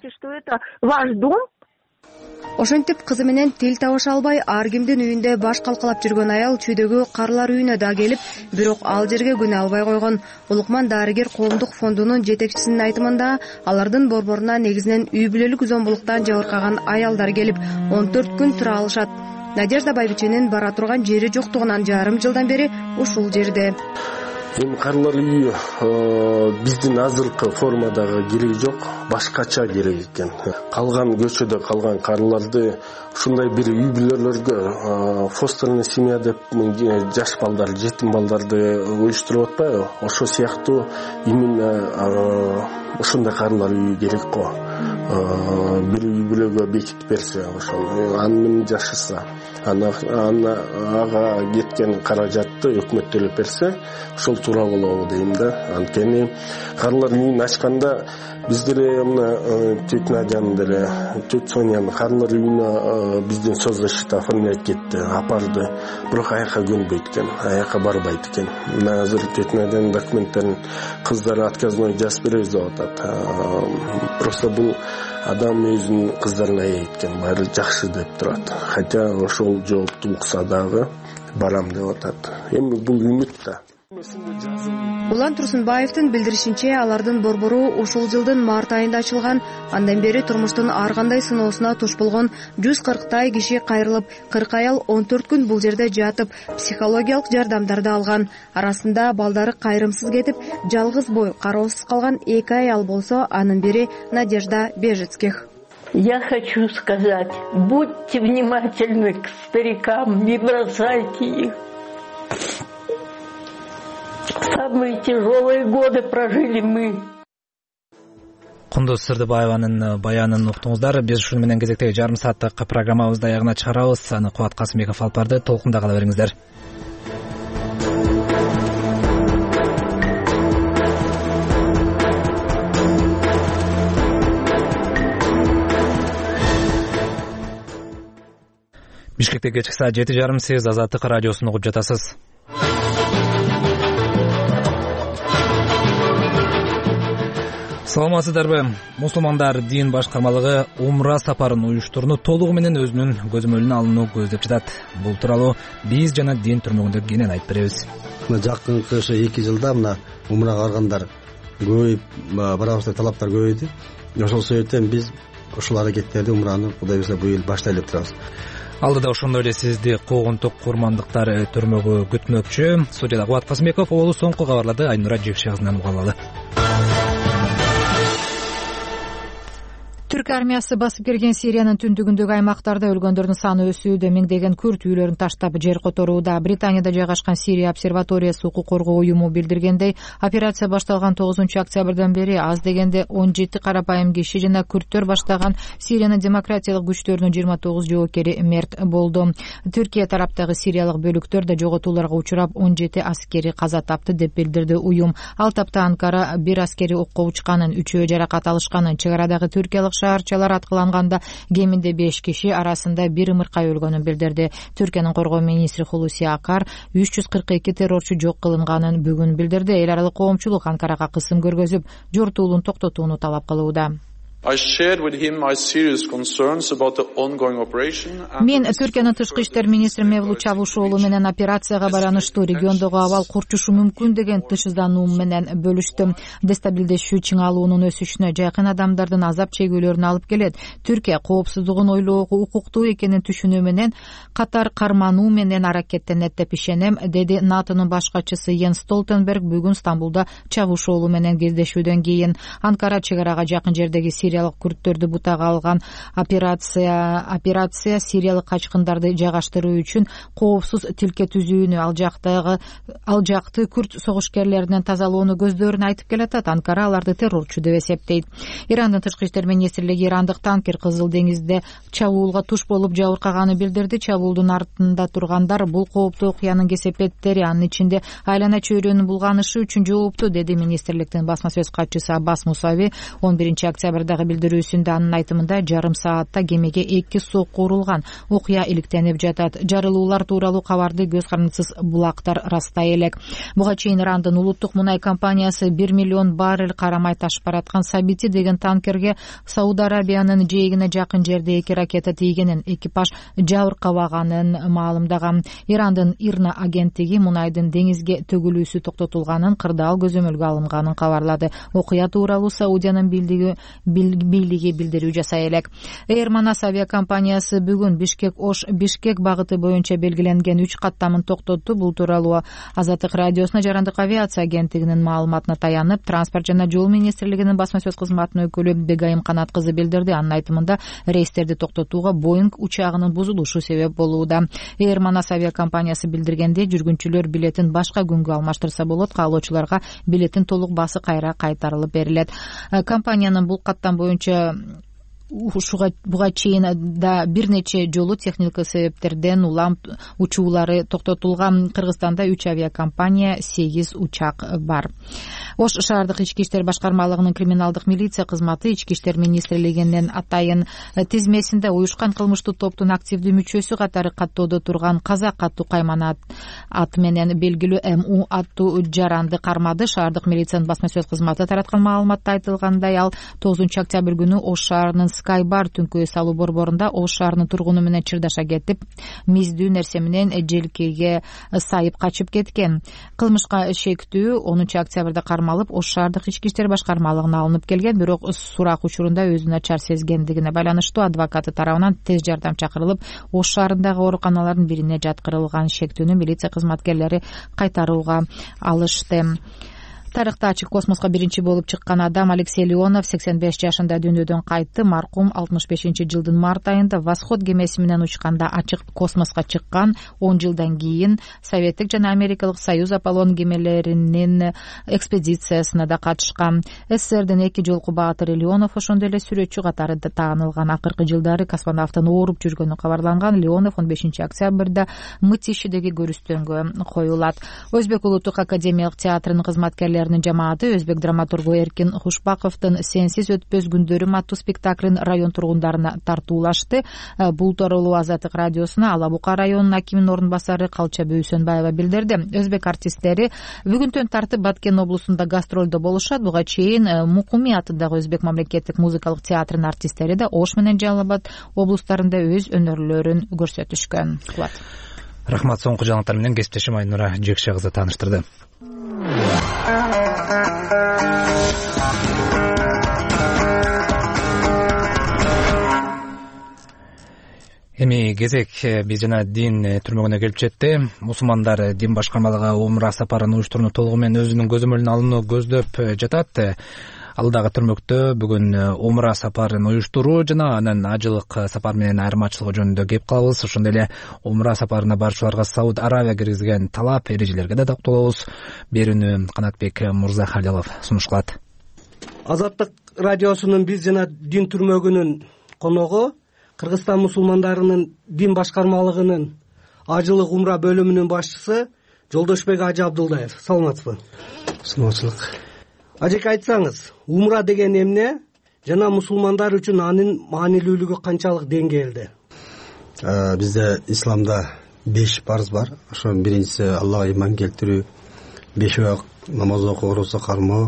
Ошентип кызы менен тил табыша албай ар кимдин үйүндө баш калкалап жүргөн аял чүйдөгү карлар үйүнө да келип, бирок ал жерге күнө албай койгон. Улукман дарыгер коомдук фондунун жетекчисинин айтымында, алардын борборуна негизинен үй бүлөлүк зомбулуктан жабыркаган аялдар келип, 14 күн тура алышат. Надежда Байбиченин бара турган жери жоктугунан жарым жылдан бери ушул жерде.
Эми карлар үйү биздин азыркы формадагы кереги жок, башкача керек экен. Калган көчөдө калган карларды ушундай бир үй бүлөлөргө фостерный семья деп жаш балдар, жетим балдарды уюштуруп атпайбы? Ошо сыяктуу именно ушундай карлар үйү керек го. Бир үй бүлөгө бекитип берсе, ошол аны менен жашаса, ага кеткен каражатты өкмөт төлөп берсе, ошол туура болобу дейм да. Анткени карлар үйүн ачканда биздер мына тетя Надянын деле, тетя Сонянын карлар үйүнө биздин соцзащита оформлять кетти, апарды. Бирок аяка көнбөйт экен, аяка барбайт экен. Мына азыр тетя Надянын документтерин кыздары отказной жазып беребиз деп атат. Просто бул адам өзүнүн кыздарына аяйт экен, баары жакшы деп турат. Хотя ошол жоопту укса дагы барам деп атат. Эми бул үмүт да.
Улан Турсунбаевдин билдиришинче, алардын борбору ушул жылдын март айында ачылган. Андан бери турмуштун ар кандай сыноосуна туш болгон 140 киши кайрылып, 40 аял 14 күн бул жерде жатып, психологиялык жардамдарды алган. Арасында балдары кайрымсыз кетип, жалгыз бой кароосуз калган 2 аял болсо, анын бири Надежда Бежецких.
Я хочу сказать, будьте внимательны к старикам, не бросайте их. Самые тяжелые годы прожили мы.
Кундуз Сырдыбаеванын баянын уктуңуздар. Биз ушуну менен кезектеги жарым сааттык программабызды аягына чыгарабыз. Аны Кубат Касымбеков алып барды. Толкунда кала бериңиздер. Бишкекте кечки саат 7:30 сиз Азаттык радиосун угуп жатасыз. Саламатсыздарбы? Мусулмандар дин башкармалыгы умра сапарын уюштурууну толугу менен өзүнүн көзөмөлүнө алууну көздөп жатат. Бул тууралуу биз жана дин түрмөгүндө кенен айтып беребиз.
Жакынкы 2 жылда мына умрага баргандар көбөйүп, барабызда талаптар көбөйдү. Ошол себептен биз ушул аракеттерди умраны Кудай буйрса быйыл баштайлы турабыз.
Алдыда ошондой эле сизди куугунтук курмандыктар түрмөгү күтмөкчү. Студияда Кубат Касымбеков, Оолу соңку кабарларды Айнура Жекшеазынан угалы.
Түрк армиясы басып кирген Сириянын түндүгүндөгү аймактарда өлгөндөрдүн саны өсүүдө, миңдеген күрд үйлөрүн таштап жер которууда. Британияда жайгашкан Сирия обсерваториясы укук коргоо уюму билдиргендей, операция башталган 9 октябрдан бери аз дегенде 17 карапайым киши жана күрттөр баштаган Сириянын демократиялык күчтөрүнүн 29 жоокери мерт болду. Түркия тараптагы сириялык бөлүктөр да жоготууларга учурап 17 аскери каза тапты деп билдирди уюм. Ал тапта Анкара бир аскери окко учканын, 3-өө жаракат алышканын, чек арадагы түркиялык шаарчалар аткыланганда кеминде 5 киши арасында бир ымыркай өлгөнүн билдирди. Түркиянын коргоо министри Хулуси Акар 342 террорчу жок кылынганын бүгүн билдирди. Эл аралык коомчулук Анкарага кысым көргөзүп, жортуулун токтотууну талап кылууда. Мен Түркиянын тышкы иштер министри Мевлут Чавушоğlu менен операцияга байланыштуу региондогу абал курчушу мүмкүн деген тышыздануум менен бөлүштүм. Дестабилдешүү чыңалуунун өсүшүнө, жакын адамдардын азап чегүүлөрүнө алып келет. Түркия коопсуздугун ойлоого укуктуу экенин түшүнүү менен катар кармануу менен аракеттенет деп ишенем, деди НАТОнун башкачысы Йенс Столтенберг бүгүн Стамбулда Чавушоğlu менен кездешүүдөн кийин. Анкара чек арага жакын жердеги сириялык күрттөрдү бутага алган операция сириялык качкындарды жайгаштыруу үчүн коопсуз тилке түзүүнү, ал жакты күрт согушкерлеринен тазалоону көздөрүн айтып келатат. Анкара аларды террорчу деп эсептейт. Ирандын тышкы иштер министрлиги ирандык танкер Кызыл деңизде чабуулга туш болуп жабыркаганын билдирди. Чабуулдун артында тургандар бул кооптуу окуянын кесепеттери, анын ичинде айлана чөйрөнүн булганышы үчүн жооптуу, деди министрликтин басма сөз катчысы Аббас Мусави 11 октябрдагы билдирүүсүндө. Анын айтымында жарым саатта кемеге 2 сокку урулган. Окуя иликтенип жатат. Жарылуулар тууралуу кабарды көз карандысыз булактар растай элек. Буга чейин Ирандын улуттук мунай компаниясы 1 миллион баррель карамай ташып бараткан Сабити деген танкерге Сауд Арабиянын жээгине жакын жерде 2 ракета тийгенин, экипаж жабыркабаганын маалымдаган. Ирандын Ирна агенттиги мунайдын деңизге төгүлүүсү токтотулганын, кырдаал көзөмөлгө алынганын кабарлады. Окуя тууралуу Саудиянын бийлиги билдирүү жасай элек. Air Manas авиакомпаниясы бүгүн Бишкек багыты боюнча белгиленген 3 каттамын токтотту. Бул тууралуу Азаттык радиосуна жарандык авиация агенттигинин маалыматына таянып, транспорт жана жол министрлигинин басма сөз кызматынын өкүлү Бегайым Канат кызы билдирди. Анын айтымында рейстерди токтотууга Боинг учагынын бузулушу себеп болууда. Air Manas авиакомпаниясы билдиргенде, жүргүнчүлөр билетин башка күнгө алмаштырса болот, каалоочуларга билетин толук басы кайра кайтарылып берилет. Компаниянын бул каттам боюнча буга чейин да бир нече жолу техникалык себептерден улам учуулары токтотулган. Кыргызстанда 3 авиакомпания, 8 учак бар. Ош шаардык ички иштер башкармалыгынын криминалдык милиция кызматы ички иштер министрлигинин атайын тизмесинде уюшкан кылмыштуу топтун активдүү мүчөсү катары каттоодо турган Казак аттуу каймана аты менен белгилүү МУ аттуу жаранды кармады. Шаардык милициянын басма сөз кызматы тараткан маалыматта айтылгандай, ал 9 октябрь күнү Ош шаарынын Скайбар түнкү салуу борборунда Ош шаарынын тургуну менен чырдаша кетип, миздүү нерсе менен желкеге сайып качып кеткен. Кылмышка шектүү 10 октябрда кармалып, Ош шаардык ички иштер башкармалыгына алынып келген, бирок сурак учурунда өзүн начар сезгендигине байланыштуу адвокаты тарабынан тез жардам чакырылып, Ош шаарындагы ооруканалардын бирине жаткырылган. Шектүүнү милиция кызматкерлери кайтарууга алышты. тарыхта ачык космоско биринчи болуп чыккан адам Алексей Леонов 85 жашында дүйнөдөн кайтты. Маркум 65-жылдын март айында Восход кемеси менен учканда ачык космоско чыккан. 10 жылдан кийин Советтик жана Америкалык Союз Аполлон кемелеринин экспедициясына да катышкан. СССРдин 2 жолку баатыры Леонов ошондой эле сүрөтчү катары да таанылган. Акыркы жылдары космонавттын ооруп жүргөнү кабарланган. Леонов 15 октябрда Мытищедеги көрүстөнгө коюлат. Өзбек улуттук академиялык театрынын кызматкерлеринин жамааты өзбек драматургу Эркин Хушпаковдун Сенсиз өтпөс күндөрүм аттуу спектаклин район тургундарына тартуулашты. Бул тууралуу Азаттык радиосуна Ала Бука районунун акиминин орун басары Калчабек Үсөнбаева билдирди. Өзбек артисттери бүгүнтөн тартып Баткен облусунда гастролдо болушат. Буга чейин Мукуми атындагы өзбек мамлекеттик музыкалык театрынын артисттери да Ош менен Жалал Абад облустарында өз өнөрлөрүн көрсөтүшкөн.
Рахмат. Соңку жаңылыктар менен кесиптешим Айнура Жекше кызы тааныштырды. Эми кезек биз жана дин түрмөгүнө келип жетти. Мусулмандар дин башкармалыгы умра сапарын уюштурууну толугу менен өзүнүн көзөмөлүнө алууну көздөп жатат. Алдагы түрмөктө бүгүн умра сапарын уюштуруу жана анан ажылык сапар менен айырмачылыгы жөнүндө кеп калабыз. Ошондой эле умра сапарына баруучуларга Сауд Аравия киргизген талап эрежелерге да токтолобуз. Берүүнү Канатбек Мурзахалилов сунуш кылат.
Азаттык радиосунун биз жана дин түрмөгүнүн коногу Кыргызстан мусулмандарынын дин башкармалыгынын ажылык умра бөлүмүнүн башчысы Жолдошбек Ажы Абдулдаев. Саламатсызбы?
Саламатчылык.
Ажеке, айтсаңыз, умра деген эмне жана мусулмандар үчүн анын маанилүүлүгү канчалык деңгээлде?
Бизде исламда 5 парыз бар. Ошонун биринчиси Аллага иман келтирүү, 5 убак намаз окуу, орозо кармоо,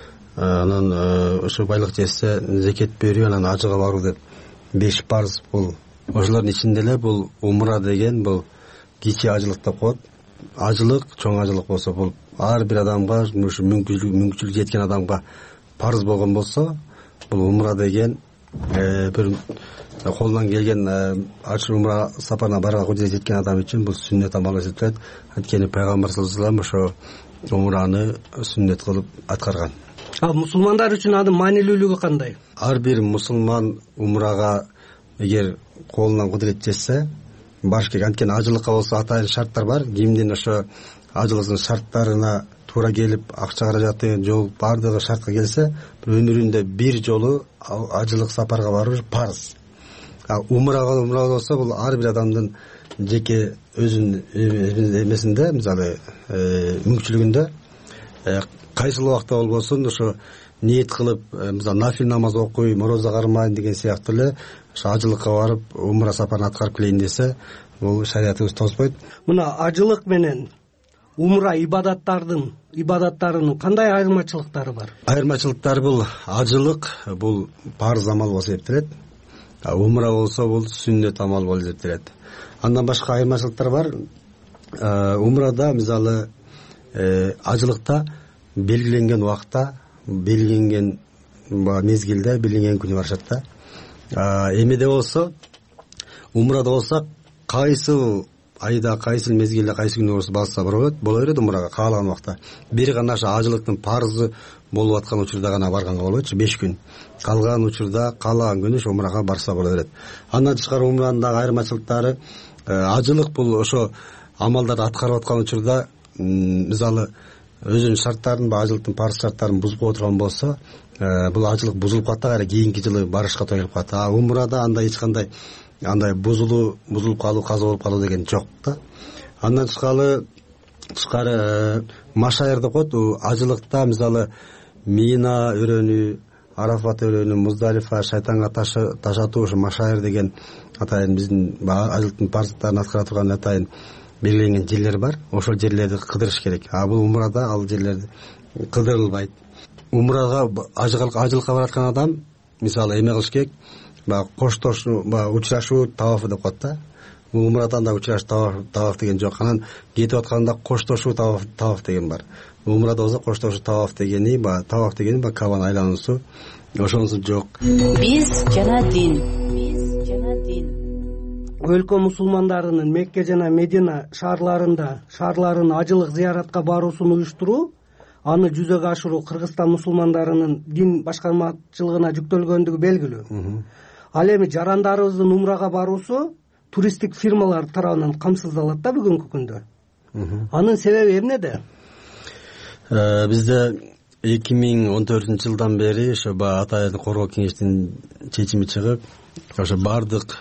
анан ошо байлык жетсе зекет берүү, анан ажыга баруу деп 5 парыз бул. Ошолордун ичинде эле бул умра деген бул кичи ажылык деп коет. Ажылык, чоң ажылык болсо бул ар бир адамга, ушу мүмкүнчүлүгү жеткен адамга парыз болгон болсо, бул умра деген бир колунан келген ачык умра сапарына барганга кудурет жеткен адам үчүн бул сүннөт амал эсептелет. Анткени пайгамбар саллаллаху алейхи вассалам ошо умраны сүннөт кылып аткарган.
Мусулмандар үчүн анын маанилүүлүгү кандай?
Ар бир мусулман умрага эгер колунан кудурет жетсе барыш керек. Анткени ажылыкка болсо атайын шарттар бар. Кимдин ошо ажылыктын шарттарына туура келип, акча каражаты жол бардыгы шартка келсе, өмүрүндө бир жолу ажылык сапарга баруу парыз. Умра болсо бул ар бир адамдын жеке өзүнүн эмесинде, мисалы мүмкүнчүлүгүндө кайсыл убакта болбосун ошо ниет кылып, мисалы нафил намаз окуйм, орозо кармайм деген сыяктуу эле ошо ажылыкка барып умра сапарын аткарып келейин десе, бул шариятыбыз тоспойт.
Мына ажылык менен умра ибадаттарынын кандай айырмачылыктары бар?
Айырмачылыктары бул ажылык бул парыз амал болуп эсептелет. Умра болсо бул сүннөт амал болуп эсептелет. Андан башка айырмачылыктар бар. Умрада мисалы ажылыкта белгиленген убакта, белгиленген мезгилде, белгиленген күнү барышат да. Эмеде болсо, умрада болсо кайсыл айда, кайсыл мезгилде, кайсы күнү болсо барса боло берет умрага каалаган убакта. Бир гана ошо ажылыктын парызы болуп аткан учурда гана барганга болбойт, 5 күн. Калган учурда каалаган күнү ошо умрага барса боло берет. Андан тышкары умранын дагы айырмачылыктары, ажылык бул ошо амалдарды аткарып аткан учурда, мисалы өзүнүн шарттарын, ажылыктын парыз шарттарын бузуп отурган болсо, бул ажылык бузулуп калат да, кайра кийинки жылы барышка тоюлуп калат. Умрада андай эч кандай андай бузулуп калуу, каза болуп калуу деген жок да. Андан тышкары машайыр деп коет. Ажылыкта мисалы Мина өрөөнү, Арафат өрөөнү, Муздалифа, шайтанга ташатуу, ошо машайыр деген атайын биздин ажылыктын парыздарын аткара турган атайын белгиленген жерлер бар. Ошол жерлерди кыдырыш керек. Бул умрада ал жерлерди кыдырылбайт. Умрага ажылыкка бараткан адам мисалы эме кылыш керек, учурашуу тавафы деп коет да. Умрадан да учураш таваф деген жок. Анан кетип атканда коштошуу таваф деген бар. Умрада болсо коштошуу таваф дегени, Кабаны айлануусу, ошонусу жок.
Биз жана дин.
Өлкө мусулмандарынын Мекке жана Медина шаарларын ажылык зыяратка баруусун уюштуруу аны жүзөгө ашыруу Кыргызстан мусулмандарынын дин башкармачылыгына жүктөлгөндүгү белгилүү. Ал эми жарандарыбыздын умрага баруусу туристтик фирмалар тарабынан камсыздалат да бүгүнкү күндө. Анын себеби эмнеде?
Бизде 2014-жылдан бери ошо Атайын коргоо кеңештин чечими чыгып, ошо бардык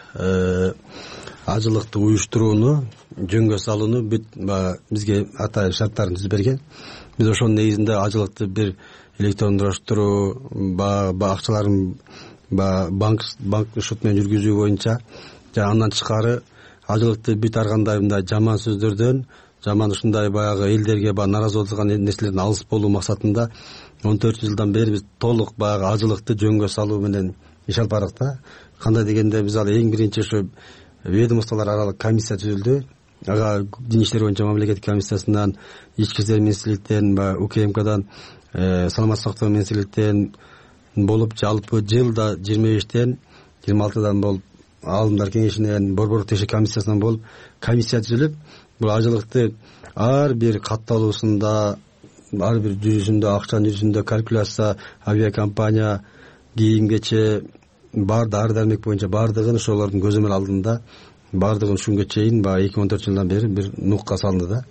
ажылыкты уюштурууну жөнгө салууну бизге Атайын шарттарын түзүп берген. Биз ошонун негизинде ажылыкты бир электрондоштуруу, акчаларын банк шот менен жүргүзүү боюнча, андан тышкары ажылыкты бүт ар кандай мындай жаман сөздөрдөн, жаман ушундай баягы элдерге нааразы болгон нерселерден алыс болуу максатында 14-жылдан бери биз толук баягы ажылыкты жөнгө салуу менен иш алып бардык да. Кандай дегенде биз ал эң биринчи ошо ведомстволор аралык комиссия түзүлдү. Ага дин иштери боюнча мамлекеттик комиссиясынан, ички иштер министрликтен, УКМКдан, саламаттык сактоо министрликтен болуп, жалпы жылда 25тен 26дан болуп, алымдар кеңешинен, борборлук текшерүү комиссиясынан болуп, комиссия түзүлүп, бул ажылыкты ар бир катталуусунда, ар бир жүрүшүндө, акчанын жүрүшүндө калькуляция, авиакомпания, кийим-кече, дары дармек боюнча бардыгын ошолордун көзөмөл алдында бардыгын ушунга чейин 2014-жылдан бери бир нукка салынды да.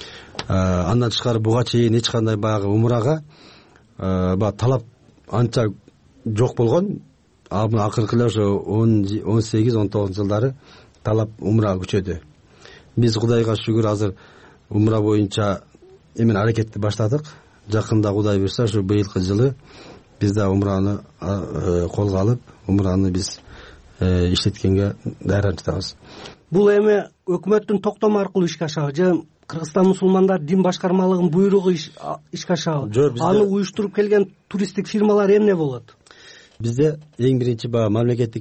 Андан тышкары буга чейин эч кандай баягы умрага талап анча жок болгон. Акыркы эле ошо 18-19 жылдары талап умрага күчөдү. Биз Кудайга шүгүр азыр умра боюнча эмен аракетти баштадык. Жакында Кудай буйрса ошо быйылкы жылы биз да умраны колго алып, умраны биз иштеткенге даярданып жатабыз.
Бул эми өкмөттүн токтому аркылуу ишке ашабы же Кыргызстан мусулмандар дин башкармалыгынын буйругу ишке ашабы? Аны уюштуруп келген туристтик фирмалар эмне болот?
Бизде эң биринчи мамлекеттик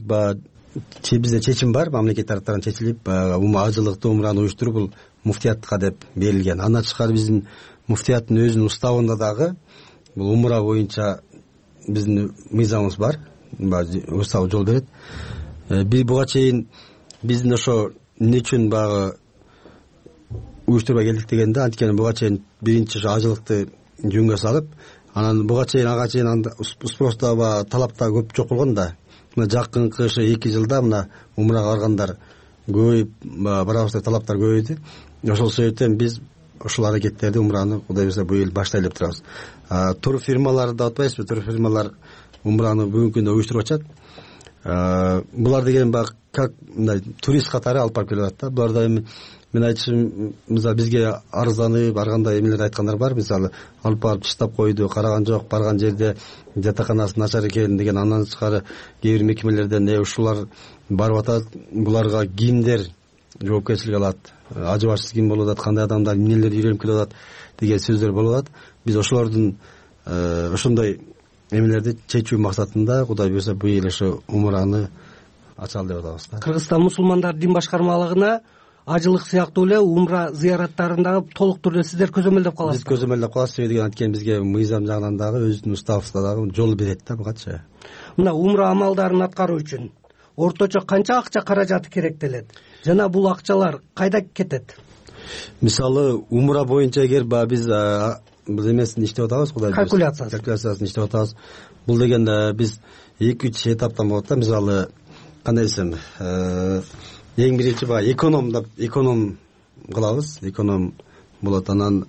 бизде чечим бар, мамлекет тараптарынан чечилип, ажылыкты умраны уюштуруу бул муфтиятка деп берилген. Андан тышкары биздин муфтияттын өзүнүн уставында дагы бул умра боюнча биздин мыйзамыбыз бар, устав жол берет. Буга чейин биздин ошо эмне үчүн баягы уюштурбай келдик дегенде, анткени буга чейин биринчи ошо ажылыкты жөнгө салып, анан ага чейин спроста талапта көп жок болгон да. Мына жакынкы ошо 2 жылда мына умрага баргандар көбөйүп, барабыз деп талаптар көбөйдү. Ошол себептен биз ошол аракеттерди умраны Кудай буйрса быйыл баштайлы деп турабыз. Тур фирмаларды да атпайсызбы? Тур фирмалар умраны бүгүнкү күндө уюштуруп атат. Булар деген как мындай турист катары алып барып келип атат да. Буларда эми мен айтышым, мисалы бизге арызданып, ар кандай эмелерди айткандар бар. Мисалы алып барып чыштап койду, караган жок, барган жерде жатаканасы начар экен деген. Андан тышкары кээ бир мекемелерден ушулар барып атат, буларга кимдер жоопкерчилик алат, ажыбашсыз ким болуп атат, кандай адамдар эмнелерди үйрөнүп келип атат деген сөздөр болуп атат. Биз ошолордун ошондой эмелерди чечүү максатында Кудай буйрса быйыл ошо умраны ачалы деп атабыз да.
Кыргызстан мусулмандар дин башкармалыгына ажылык сыяктуу эле умра зыяраттарындагы толук түрдө сиздер көзөмөлдөп каласыздар.
Биз көзөмөлдөп калабыз, себеби анткени бизге мыйзам жагынан дагы өзүнүн уставыбызда дагы жол берет да бугачы.
Мына умра амалдарын аткаруу үчүн орточо канча акча каражаты керектелет жана бул акчалар кайда кетет?
Мисалы умра боюнча эгер биз бул эмесин иштеп атабыз, Кудай калькуляциясын иштеп атабыз. Бул дегенде биз 2-3 этаптан болот да. Мисалы кандай десем, эң биринчи эконом кылабыз, эконом болот, анан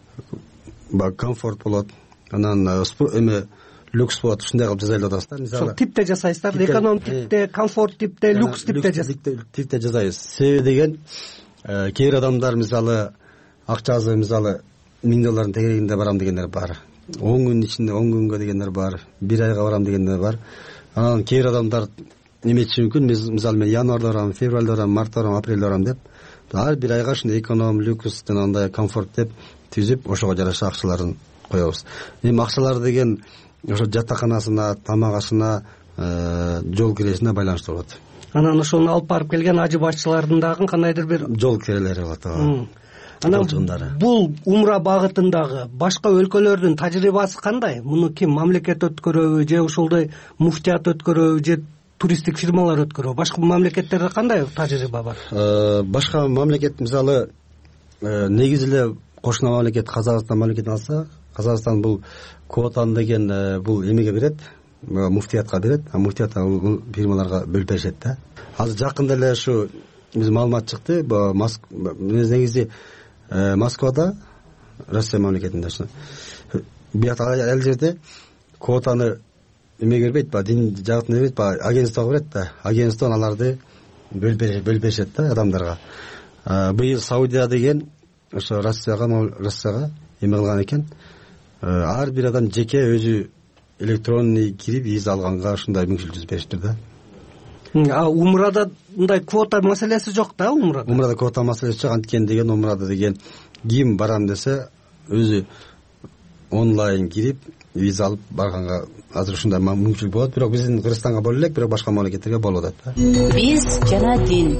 комфорт болот, анан эме люкс болот, ушундай кылып жасайлап атабыз да.
Мисалы типте жасайсыздар, эконом типте, комфорт типте, люкс
типте жасайбыз. Себеби деген кээ бир адамдар мисалы акчасы мисалы $1000 тегерегинде барам дегендер бар. 10 күн ичинде 10 күнгө дегендер бар. 1 айга барам дегендер бар. Анан кээ бир адамдар эметиши мүмкүн, мисалы мен январда барам, февралда барам, мартта барам, апрелде барам деп, ар бир айга ушундай эконом, люкс жана андай комфорт деп түзүп, ошого жараша акчаларын коебуз. Эми акчалар деген ошо жатаканасына, тамак ашына, жол киресине байланыштуу болот.
Анан ошону алып барып келген ажы башчылардын дагы кандайдыр бир
жол кирелери болот.
Анан бул умра багытындагы башка өлкөлөрдүн тажрыйбасы кандай? Муну ким, мамлекет өткөрөбү же ошолдой муфтият өткөрөбү же туристтик фирмалар өткөрөбү? Башка мамлекеттерде кандай тажрыйба бар?
Башка мамлекет мисалы негизи эле кошуна мамлекет Казакстан мамлекетин алсак, Казакстан бул квотаны деген бул эмеге берет, муфтиятка берет, муфтият бул фирмаларга бөлүп беришет да. Азыр жакында эле ушу биз маалымат чыкты, негизи Москвада, Россия мамлекетинде биякта ал жерде квотаны эмеге бербейт, дин жагатын бербейт, агентствого берет да. Агентство аларды бөлүп беришет да адамдарга. Быйыл Саудия деген ошо Россияга эме кылган экен. Ар бир адам жеке өзү электронный кирип виза алганга ушундай мүмкүнчүлүк бериптир да.
Умрада мындай квота маселеси жок да?
Умрада квота маселеси жок. Анткени деген умрада деген ким барам десе өзү онлайн кирип виза алып барганга азыр ушундай мүмкүнчүлүк болот. Бирок биздин Кыргызстанга боло элек, бирок башка мамлекеттерге болуп атат да.
Биз жана дин.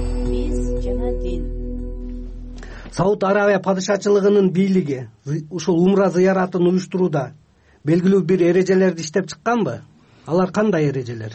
Сауд Арабия падышачылыгынын бийлиги ушул умра зыяратын уюштурууда белгилүү бир эрежелерди иштеп чыкканбы? Алар кандай эрежелер?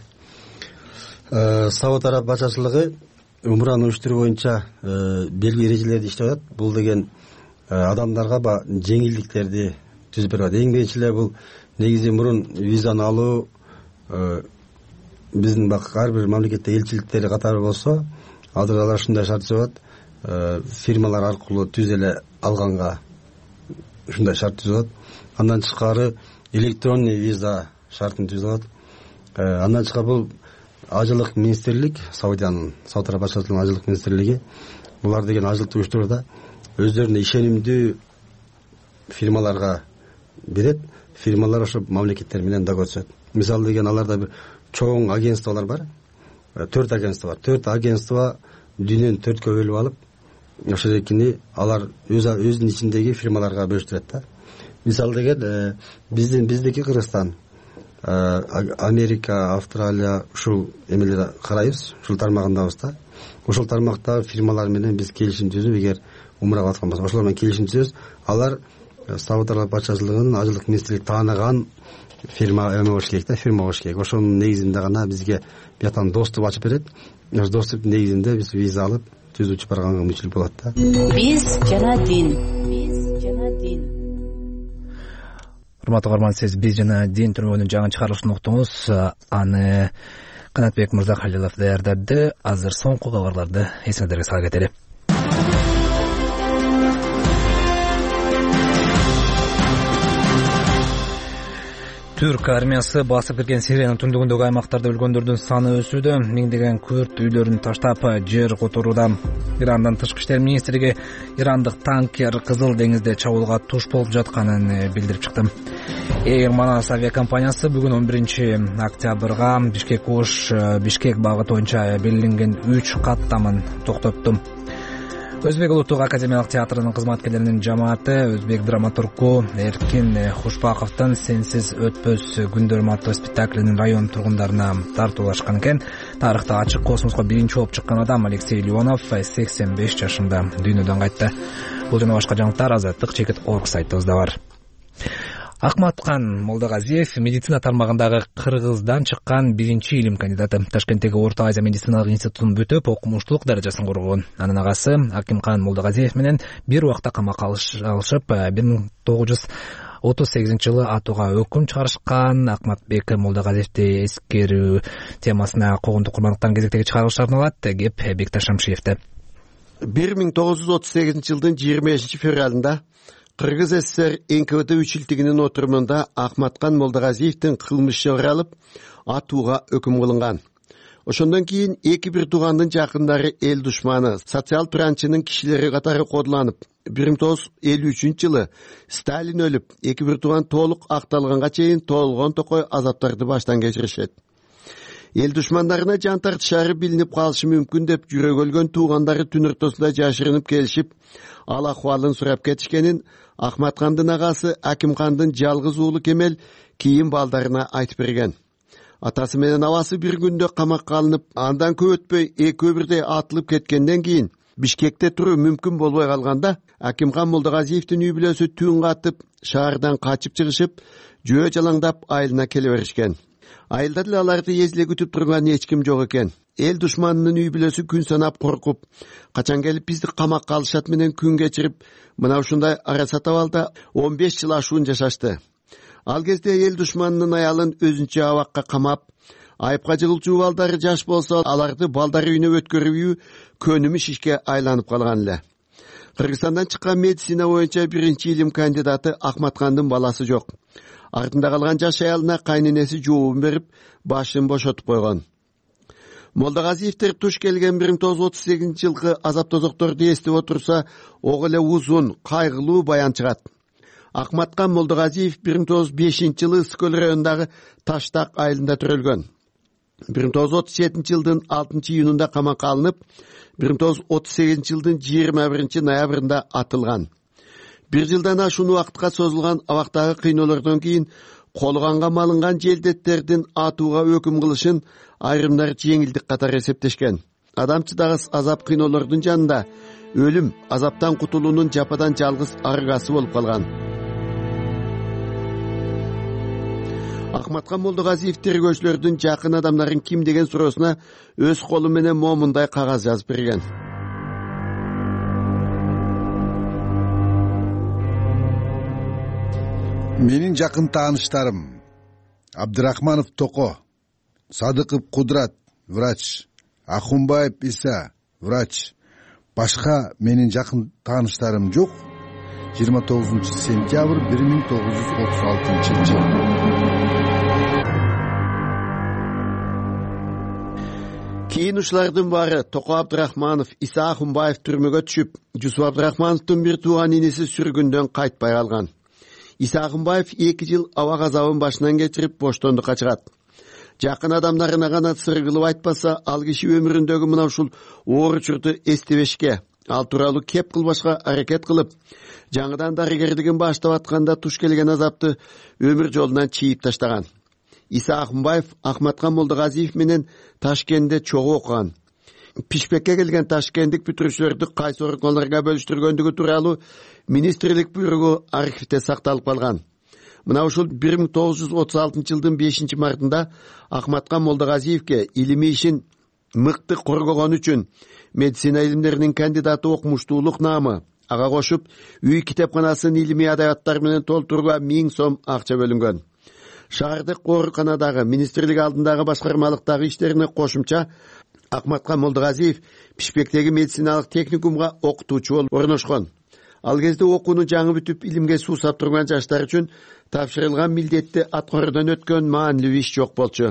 Сауд Арабия падышачылыгы умраны уюштуруу боюнча белгилүү эрежелерди иштеп атат. Бул деген адамдарга жеңилдиктерди түзүп берип атат. Эң биринчи эле бул негизи мурун визаны алуу биздин ар бир мамлекетте элчиликтери катары болсо, азыр алар ушундай шарт түзүп атат. Фирмалар аркылуу түз эле алганга ушундай шарт түзүп атат. Андан тышкары электронный виза шартын түзүп атат. Андан тышкары бул ажылык министрлик, Сауд Арабия падышачылыгынын ажылык министрлиги булар деген ажылыкты уюштурууда өздөрүнө ишенимдүү фирмаларга берет. Фирмалар ошо мамлекеттер менен договор түзөт. Мисалы деген аларда бир чоң агентстволор бар. 4 агентство бар. 4 агентство дүйнөнү 4кө бөлүп алып, ошо жеркини алар өзүнүн ичиндеги фирмаларга бөлүштүрөт да. Мисалы деген биздики Кыргызстан, Америка, Австралия ушул эмелерди карайбыз, ушул тармагындабыз да. Ошол тармакта фирмалар менен биз келишим түзүп, эгер умрага бараткан болсок, ошолор менен келишим түзөбүз. Алар Сауд Арабия падышачылыгынын ажылык министрлиги тааныган фирма болуш керек да, фирма болуш керек. Ошонун негизинде гана бизге бияктан доступ ачып берет. Ошол доступтун негизинде биз виза алып түз учуп барганга мүмкүнчүлүк болот да.
Биз жана дин.
Урматтуу угарман, сиз Биз жана дин түрмөгүнүн жаңы чыгарылышын уктуңуз. Аны Канатбек Мырзахалилов даярдады. Азыр соңку кабарларды эсиңиздерге сала кетели. Түрк армиясы басып кирген Сириянын түндүгүндөгү аймактарда өлгөндөрдүн саны өсүүдө. Миңдеген күрд үйлөрүн таштап жер которууда. Ирандан тышкы иштер министрлиги ирандык танкер Кызыл деңизде чабуулга туш болуп жатканын билдирип чыкты. Air Manas авиакомпаниясы бүгүн 11 октябрга Бишкек багыты боюнча белгиленген 3 каттамын токтотту. Өзбек улуттук академиялык театрынын кызматкерлеринин жамааты өзбек драматургу Эркин Хушбаковдун Сенсиз өтпөс күндөрүм аттуу спектаклинин район тургундарына тартуулашкан экен. Тарыхта ачык космоско биринчи болуп чыккан адам Алексей Леонов 85 жашында дүйнөдөн кайтты. Бул жана башка жаңылыктар Азаттык.org сайтыбызда бар. Акматкан Молдогазиев медицина тармагындагы Кыргыздан чыккан биринчи илим кандидаты. Ташкенттеги Орто Азия медициналык институтун бүтүп, окумуштуулук даражасын коргон. Анын агасы Акимкан Молдогазиев менен бир убакта камакка алышып, 1938-жылы атууга өкүм чыгарышкан. Акматбек Молдогазиевди эскерүү темасына коомдук курмандыктын кезектеги чыгарылышы алат. Кеп Бекташ Шамшиевде.
1938-жылдын 25 февралында Кыргыз СССР НКВД үчүлтүгүнүн отурумунда Акматкан Молдогазиевдин кылмышы ыралып, атууга өкүм кылынган. Ошондон кийин эки бир туугандын жакындары эл душманы, социал тыранчынын кишилери катары кодуланып, 1953-жылы Сталин өлүп, эки бир тууган толук акталганга чейин толгон токой азаптарды баштан кечиришет. Эл душмандарына жан тартышары билинип калышы мүмкүн деп жүрөгү өлгөн туугандары түн ортосунда жашырынып келишип, ал акыбалын сурап кетишкенин Акматкандын агасы Акимкандын жалгыз уулу Кемел кийин балдарына айтып берген. Атасы менен абасы бир күндө камакка алынып, андан көп өтпөй экөө бирдей атылып кеткенден кийин Бишкекте туруу мүмкүн болбой калганда, Акимкан Молдогазиевдин үй бүлөсү түн катып, шаардан качып чыгышып, жөө жалаңдап айылына келе беришкен. Айылдар эле аларды эзиле күтүп турган эч ким жок экен. Эл душманынын үй бүлөсү күн санап коркуп, качан келип бизди камакка алышат менен күн кечирип, мына ушундай ара сатабалда 15 жыл ашуун жашашты. Ал кезде эл душманынын аялын өзүнчө абакка камап, айыпка жыгылчу балдары жаш болсо, аларды балдар үйүнө өткөрүүгө көнүмүш ишке айланып калган эле. Кыргызстандан чыккан медицина боюнча биринчи илим кандидаты Ахматкандын баласы жок. Артында калган жаш аялына кайненеси жообун берип, башын бошотуп койгон. Молдагазиевдер туш келген 1938-жылкы азап тозокторду эстеп отурса, ого эле узун, кайгылуу баян чыгат. Ахматкан Молдагазиев 1905-жылы Скөл районундагы Таштак айылында төрөлгөн. 1937-жылдын 6-июнунда камакка алынып, 1938-жылдын 21 ноябрында атылган. Бир жылдан ашуун убакытка созулган абактагы кыйноолордон кийин колганга малынган желдеттердин атууга өкүм кылышын айрымдар жеңилдик катары эсептешкен. Адам чыдагыс азап кыйноолордун жанында өлүм, азаптан кутулуунун жападан жалгыз аргасы болуп калган. Ахматкан Молдагазиев тергөөчүлөрдүн жакын адамдарын ким деген суроосуна өз колу менен момундай кагаз жазып берген.
Менин жакын тааныштарым Абдырахманов Токо, Садыков Кудрат, врач, Ахунбаев Иса, врач. Башка менин жакын тааныштарым жок. 29 сентябрь 1936-жыл.
Кийин ушулардын баары Токо Абдырахманов, Иса Ахунбаев түрмөгө түшүп, Жусуп Абдырахмановдун бир тууган инеси сүргүндөн кайтпай калган. Иса Ахунбаев 2 жыл аба газабын башынан кечирип боштондукка чыгат. Жакын адамдарына гана сыр кылып айтпаса, ал киши өмүрүндөгү мына ушул оор учурду эстебешке, ал тууралуу кеп кылбашка аракет кылып, жаңыдан дарыгерлигин баштап атканда туш келген азапты өмүр жолунан чийип таштаган. Иса Ахунбаев Ахматкан Молдагазиев менен Ташкентте чогуу окуган. Пишпекке келген ташкенттик бүтүрүүчүлөрдү кайсы оргонлорго бөлүштүргөндүгү тууралуу министрлик буйругу архивде сакталып калган. Мына ушул 1936-жылдын 5-мартында Ахматкан Молдагазиевке илимий ишин мыкты коргогон үчүн медицина илимдеринин кандидаты окумуштуулук наамы, ага кошуп үй китепканасын илимий адабияттар менен толтурууга 1000 сом акча бөлүнгөн. Шаардык ооруканадагы министрлик алдындагы башкармалыктагы иштерине кошумча Ахматкан Молдагазиев Пишпектеги медициналык техникумга окутуучу болуп орношкон. Ал кезде окууну жаңы бүтүп илимге суусап турган жаштар үчүн тапшырылган милдетти аткаруудан өткөн маанилүү иш жок болчу.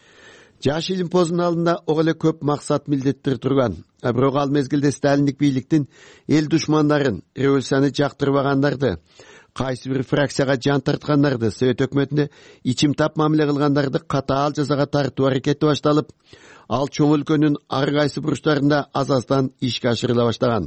Жаш илимпоздун алдында ого эле көп максат милдеттер турган. Бирок ал мезгилде сталиндик бийликтин эл душмандарын, революцияны жактырбагандарды, кайсы бир фракцияга жан тарткандарды, Совет өкмөтүндө ичим тап мамиле кылгандарды катаал жазага тартуу аракети башталып, ал чоң өлкөнүн ар кайсы бурчтарында аз-аздан ишке ашырыла баштаган.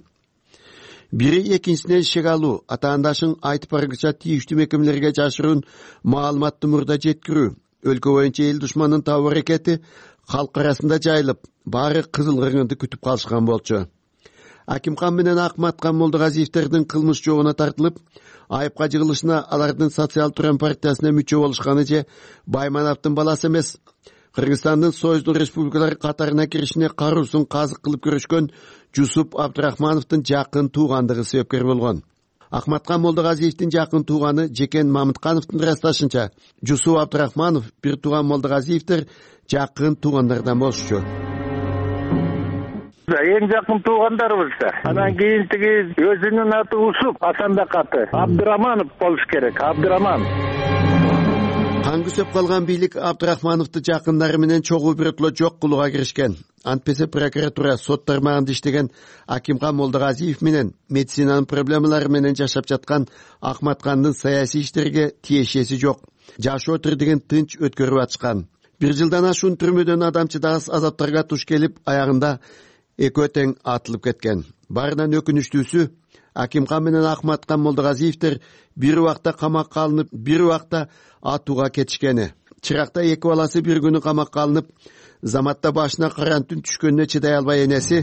Бири экинчисинен шек алуу, атаандашын айтып баргыча тийиштүү мекемелерге жашыруун маалыматты мурда жеткирүү, өлкө боюнча эл душманынын табуу аракети калк арасында жайылып, баары кызыл кыргынды күтүп калышкан болчу. Акимхан менен Ахматкан Молдагазиевдердин кылмыш жообуна тартылып, айыпка жыгылышына алардын социал туран партиясына мүчө болушканы же Баймановдун баласы эмес, Кыргызстандын Союздук республикалар катарына киришине каруусун казык кылып көрүшкөн Жусуп Абдырахмановдун жакын туугандыгы себепкер болгон. Ахматкан Молдагазиевдин жакын тууганы Жекен Мамыткановдун ырасташынча, Жусуп Абдырахманов бир тууган Молдагазиевдер жакын туугандардан болушчу.
Эң жакын туугандарыбыз да. Анан кийин тиги өзүнүн аты Усуп, Асанбек аты Абдыраманов болуш керек. Абдыраман.
Кан күсөп калган бийлик Абдырахмановду жакындары менен чогуу бирөтлө жок кылууга киришкен. Антпесе прокуратура сот тармагында иштеген Акимхан Молдагазиев менен медицинанын проблемалары менен жашап жаткан Ахматкандын саясий иштерге тиешеси жок. Жашоо тирдигин тынч өткөрүп атышкан. Бир жылдан ашуун түрмөдөн адам чыдагыс азаптарга туш келип, аягында экөө тең атылып кеткен. Баарынан өкүнүчтүүсү, Акимхан менен Ахматкан Молдагазиевдер бир убакта камакка алынып, бир убакта атууга кетишкени. Чыракта эки баласы бир күнү камакка алынып, заматта башына карантүн түшкөнүнө чыдай албай энеси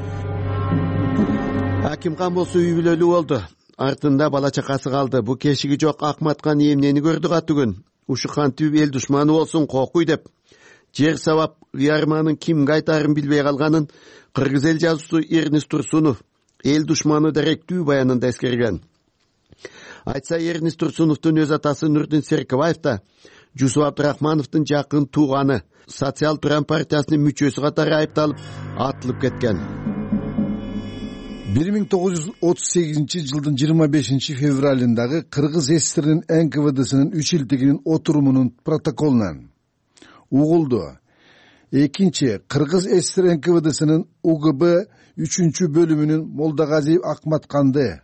Акимхан болсо үй бүлөлүү болду. Артында бала чакасы калды. Бу кешиги жок Ахматкан эмнени көрдү катуу күн. ушу кантип эл душманы болсун кокуй деп жер сабап ыярманын кимге айтаарын билбей калганын кыргыз эл жазуучусу Эрнис Турсунов эл душманы даректүү баянында эскерген. Айтса Эрнис Турсуновдун өз атасы Нурдин Серкебаев да Жусуп Абдрахмановдун жакын тууганы, Социал Туран партиясынын мүчөсү катары айыпталып, атылып кеткен.
1938 жылдын 25 февралындагы Кыргыз ССРнин НКВДсынын 3 илтигинин отурумунун протоколунан угулду. Экинчи Кыргыз ССР НКВДсынын УГБ 3 бөлүмүнүн Молдагазиев Акматканды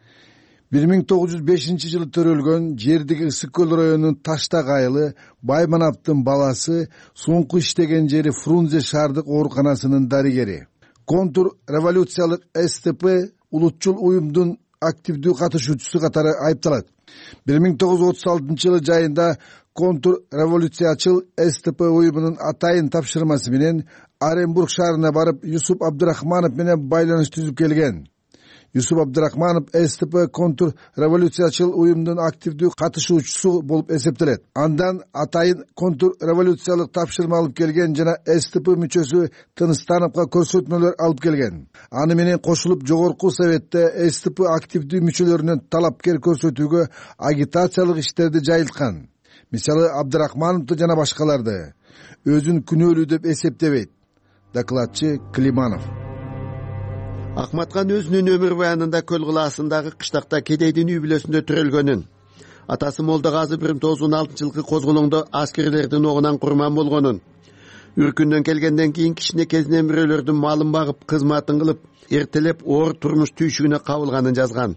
1905 жылы төрөлгөн жердиги Ысык көл районунун Таштак айылы Баймановдун баласы, соңку иштеген жери Фрунзе шаардык ооруканасынын дарыгери. Контур революциялык СТП улутчул уюмдун активдүү катышуучусу катары айыпталат. 1936 жылы жайында контур революциячыл СТП уюмунун атайын тапшырмасы менен Оренбург шаарына барып Юсуп Абдрахманов менен байланыш түзүп келген. Юсуп Абдрахманов СТП контур революциячыл уюмдун активдүү катышуучусу болуп эсептелет. Андан атайын контур революциялык тапшырма алып келген жана СТП мүчөсү Тыныстановго көрсөтмөлөр алып келген. Аны менен кошулуп жогорку советте СТП активдүү мүчөлөрүнөн талапкер көрсөтүүгө агитациялык иштерди жайылткан. Мисалы Абдрахмановду жана башкаларды өзүн күнөөлүү деп эсептебейт. Докладчы Климанов.
Акматкан өзүнүн өмүр баянында Көл кылаасындагы кыштакта кедейдин үй бүлөсүндө төрөлгөнүн, атасы Молдагазы 1916 жылкы козголоңдо аскерлердин огунан курман болгонун, үркүндөн келгенден кийин кичинекезинен бирөөлөрдүн малын багып, кызматын кылып, эртелеп оор турмуш түйшүгүнө кабылганын жазган.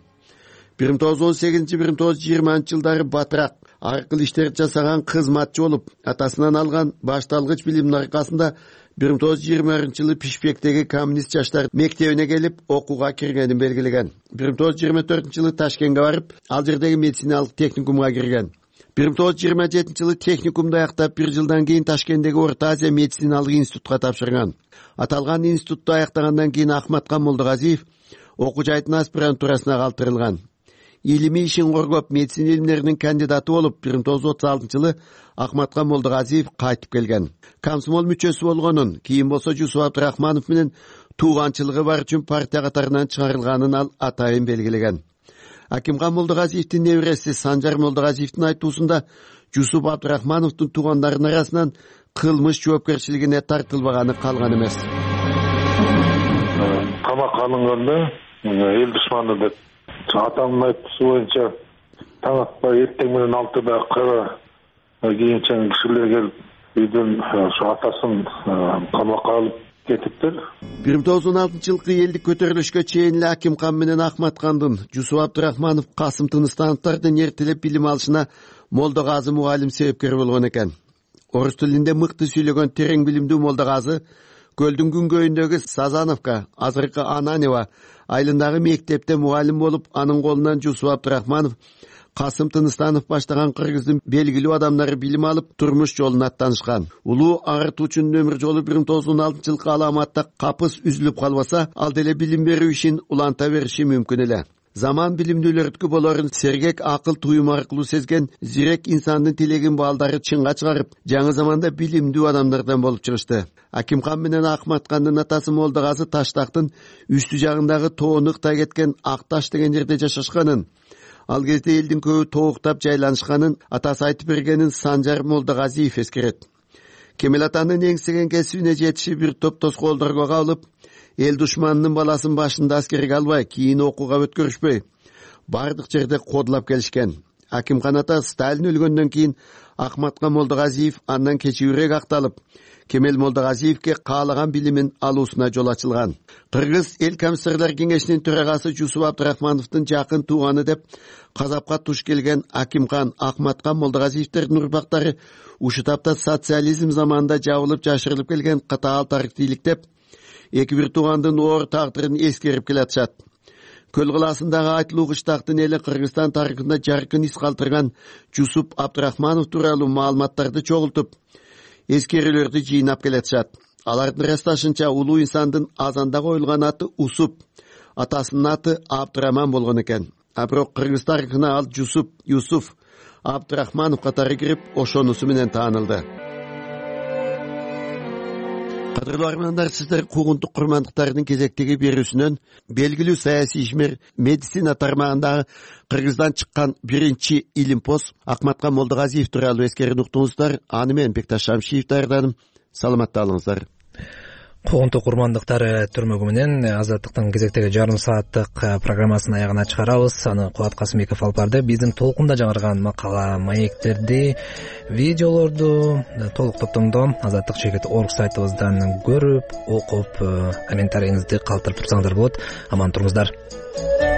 1918-1920 жылдары батыраак аркыл иштерди жасаган кызматчы болуп, атасынан алган башталгыч билимдин аркасында 1920 жылы Пишпектеги коммунист жаштар мектебине келип окууга киргенин белгилеген. 1924 жылы Ташкентке барып, ал жердеги медициналык техникумга кирген. 1927 жылы техникумду аяктап, 1 жылдан кийин Ташкенттеги Орто Азия медициналык институтка тапшырган. Аталган институтту аяктагандан кийин Акматкан Молдагазиев окуу жайдын аспирантурасына калтырылган. Илимий ишин коргоп, медицина илимдеринин кандидаты болуп, 1936 жылы Акматкан Молдагазиев кайтып келген. Комсомол мүчөсү болгонун, кийин болсо Жусуп Абдрахманов менен тууганчылыгы бар үчүн партия катарынан чыгарылганын ал атайын белгилеген. Акимхан Молдагазиевдин небереси Санжар Молдагазиевдин айтуусунда Жусуп Абдрахмановдун туугандарынын арасынан кылмыш жоопкерчилигине тартылбаганы калган эмес.
Камакка алынганда эл душманы деп атамдын айтуусу боюнча таң атпай эртең менен 6-да кара кийинчен кишилер келип үйдөн ушу атасын камакка алып кетиптир.
1916 жылкы элдик көтөрүлүшкө чейин эле Акимхан менен Акматкандын Жусуп Абдрахманов Касым Тыныстановдордун эртелеп билим алышына Молдагазы мугалим себепкер болгон экен. Орус тилинде мыкты сүйлөгөн терең билимдүү Молдагазы Көлдүн күнгөйүндөгү Сазановка, азыркы Ананева айылындагы мектепте мугалим болуп, анын колунан Жусуп Абдрахманов, Касым Тыныстанов баштаган кыргыздын белгилүү адамдары билим алып, турмуш жолун аттанышкан. Улуу агартуучунун өмүр жолу 1916 жылкы аламатта капыс үзүлүп калбаса, ал деле билим берүү ишин уланта бериши мүмкүн эле. Заман билимдүүлөрдүкү болорун сергек акыл туюм аркылуу сезген зирек инсандын тилегин балдары чынга чыгарып, жаңы заманда билимдүү адамдардан болуп чыгышты. Акимхан менен Акматкандын атасы Молдагазы Таштактын үстү жагындагы тоонуктай кеткен Акташ деген жерде жашашканын, ал кезде элдин көбү тооктап жайланышканын атасы айтып бергенин Санжар Молдагазиев эскерет. Кемел атанын эңсеген кесибине жетишип бир топ тоскоолдорго кабылып, эл душманынын баласын башында аскерге албай, кийин окууга өткөрүшпөй, бардык жерде кодулап келишкен. Акимхан ата Сталин өлгөндөн кийин Акматкан Молдагазиев андан кечүүрөөк акталып, Кемел Молдагазиевке каалаган билимин алуусуна жол ачылган. Кыргыз эл комиссарлар кеңешинин төрагасы Жусуп Абдрахмановдун жакын тууганы деп казапка туш келген Акимхан Акматкан Молдагазиевдердин урпактары ушу тапта социализм заманында жабылып жашырылып келген катаал тарыхтийлик деп эки бир туугандын оор тагдырын эскерип келатышат. Көл кылаасындагы айтылуу кыштактын эли Кыргызстан тарыхында жаркын из калтырган Жусуп Абдрахманов тууралуу маалыматтарды чогултуп, эскерүүлөрдү жыйнап келатышат. Алардын ырасташынча улуу инсандын азанда коюлган аты Усуп, атасынын аты Абдыраман болгон экен. а бирок Кыргызстарыкына ал Юсуф Абдурахманов катары кирип, ошонусу менен таанылды. Кадырлуу армандар, сиздер куугунтук курмандыктардын кезектеги берүүсүнөн белгилүү саясий ишмер, медицина тармагындагы Кыргыздан чыккан биринчи илимпоз Акматкан Молдогазиев тууралуу эскерип уктуңуздар. Аны менен Бекташ Шамшиев даярдадым. Саламатта болуңуздар.
Куугунтук курмандыктар түрмөгү менен Азаттыктын кезектеги жарым сааттык программасын аягына чыгарабыз. Аны Кубат Касымбеков алып барды. Биздин толкунда жаңырган макала, маектерди, видеолорду толук топтомдо azattik.org сайтыбыздан көрүп, окуп, комментарийиңизди калтырып турсаңыздар болот. Аман туруңуздар.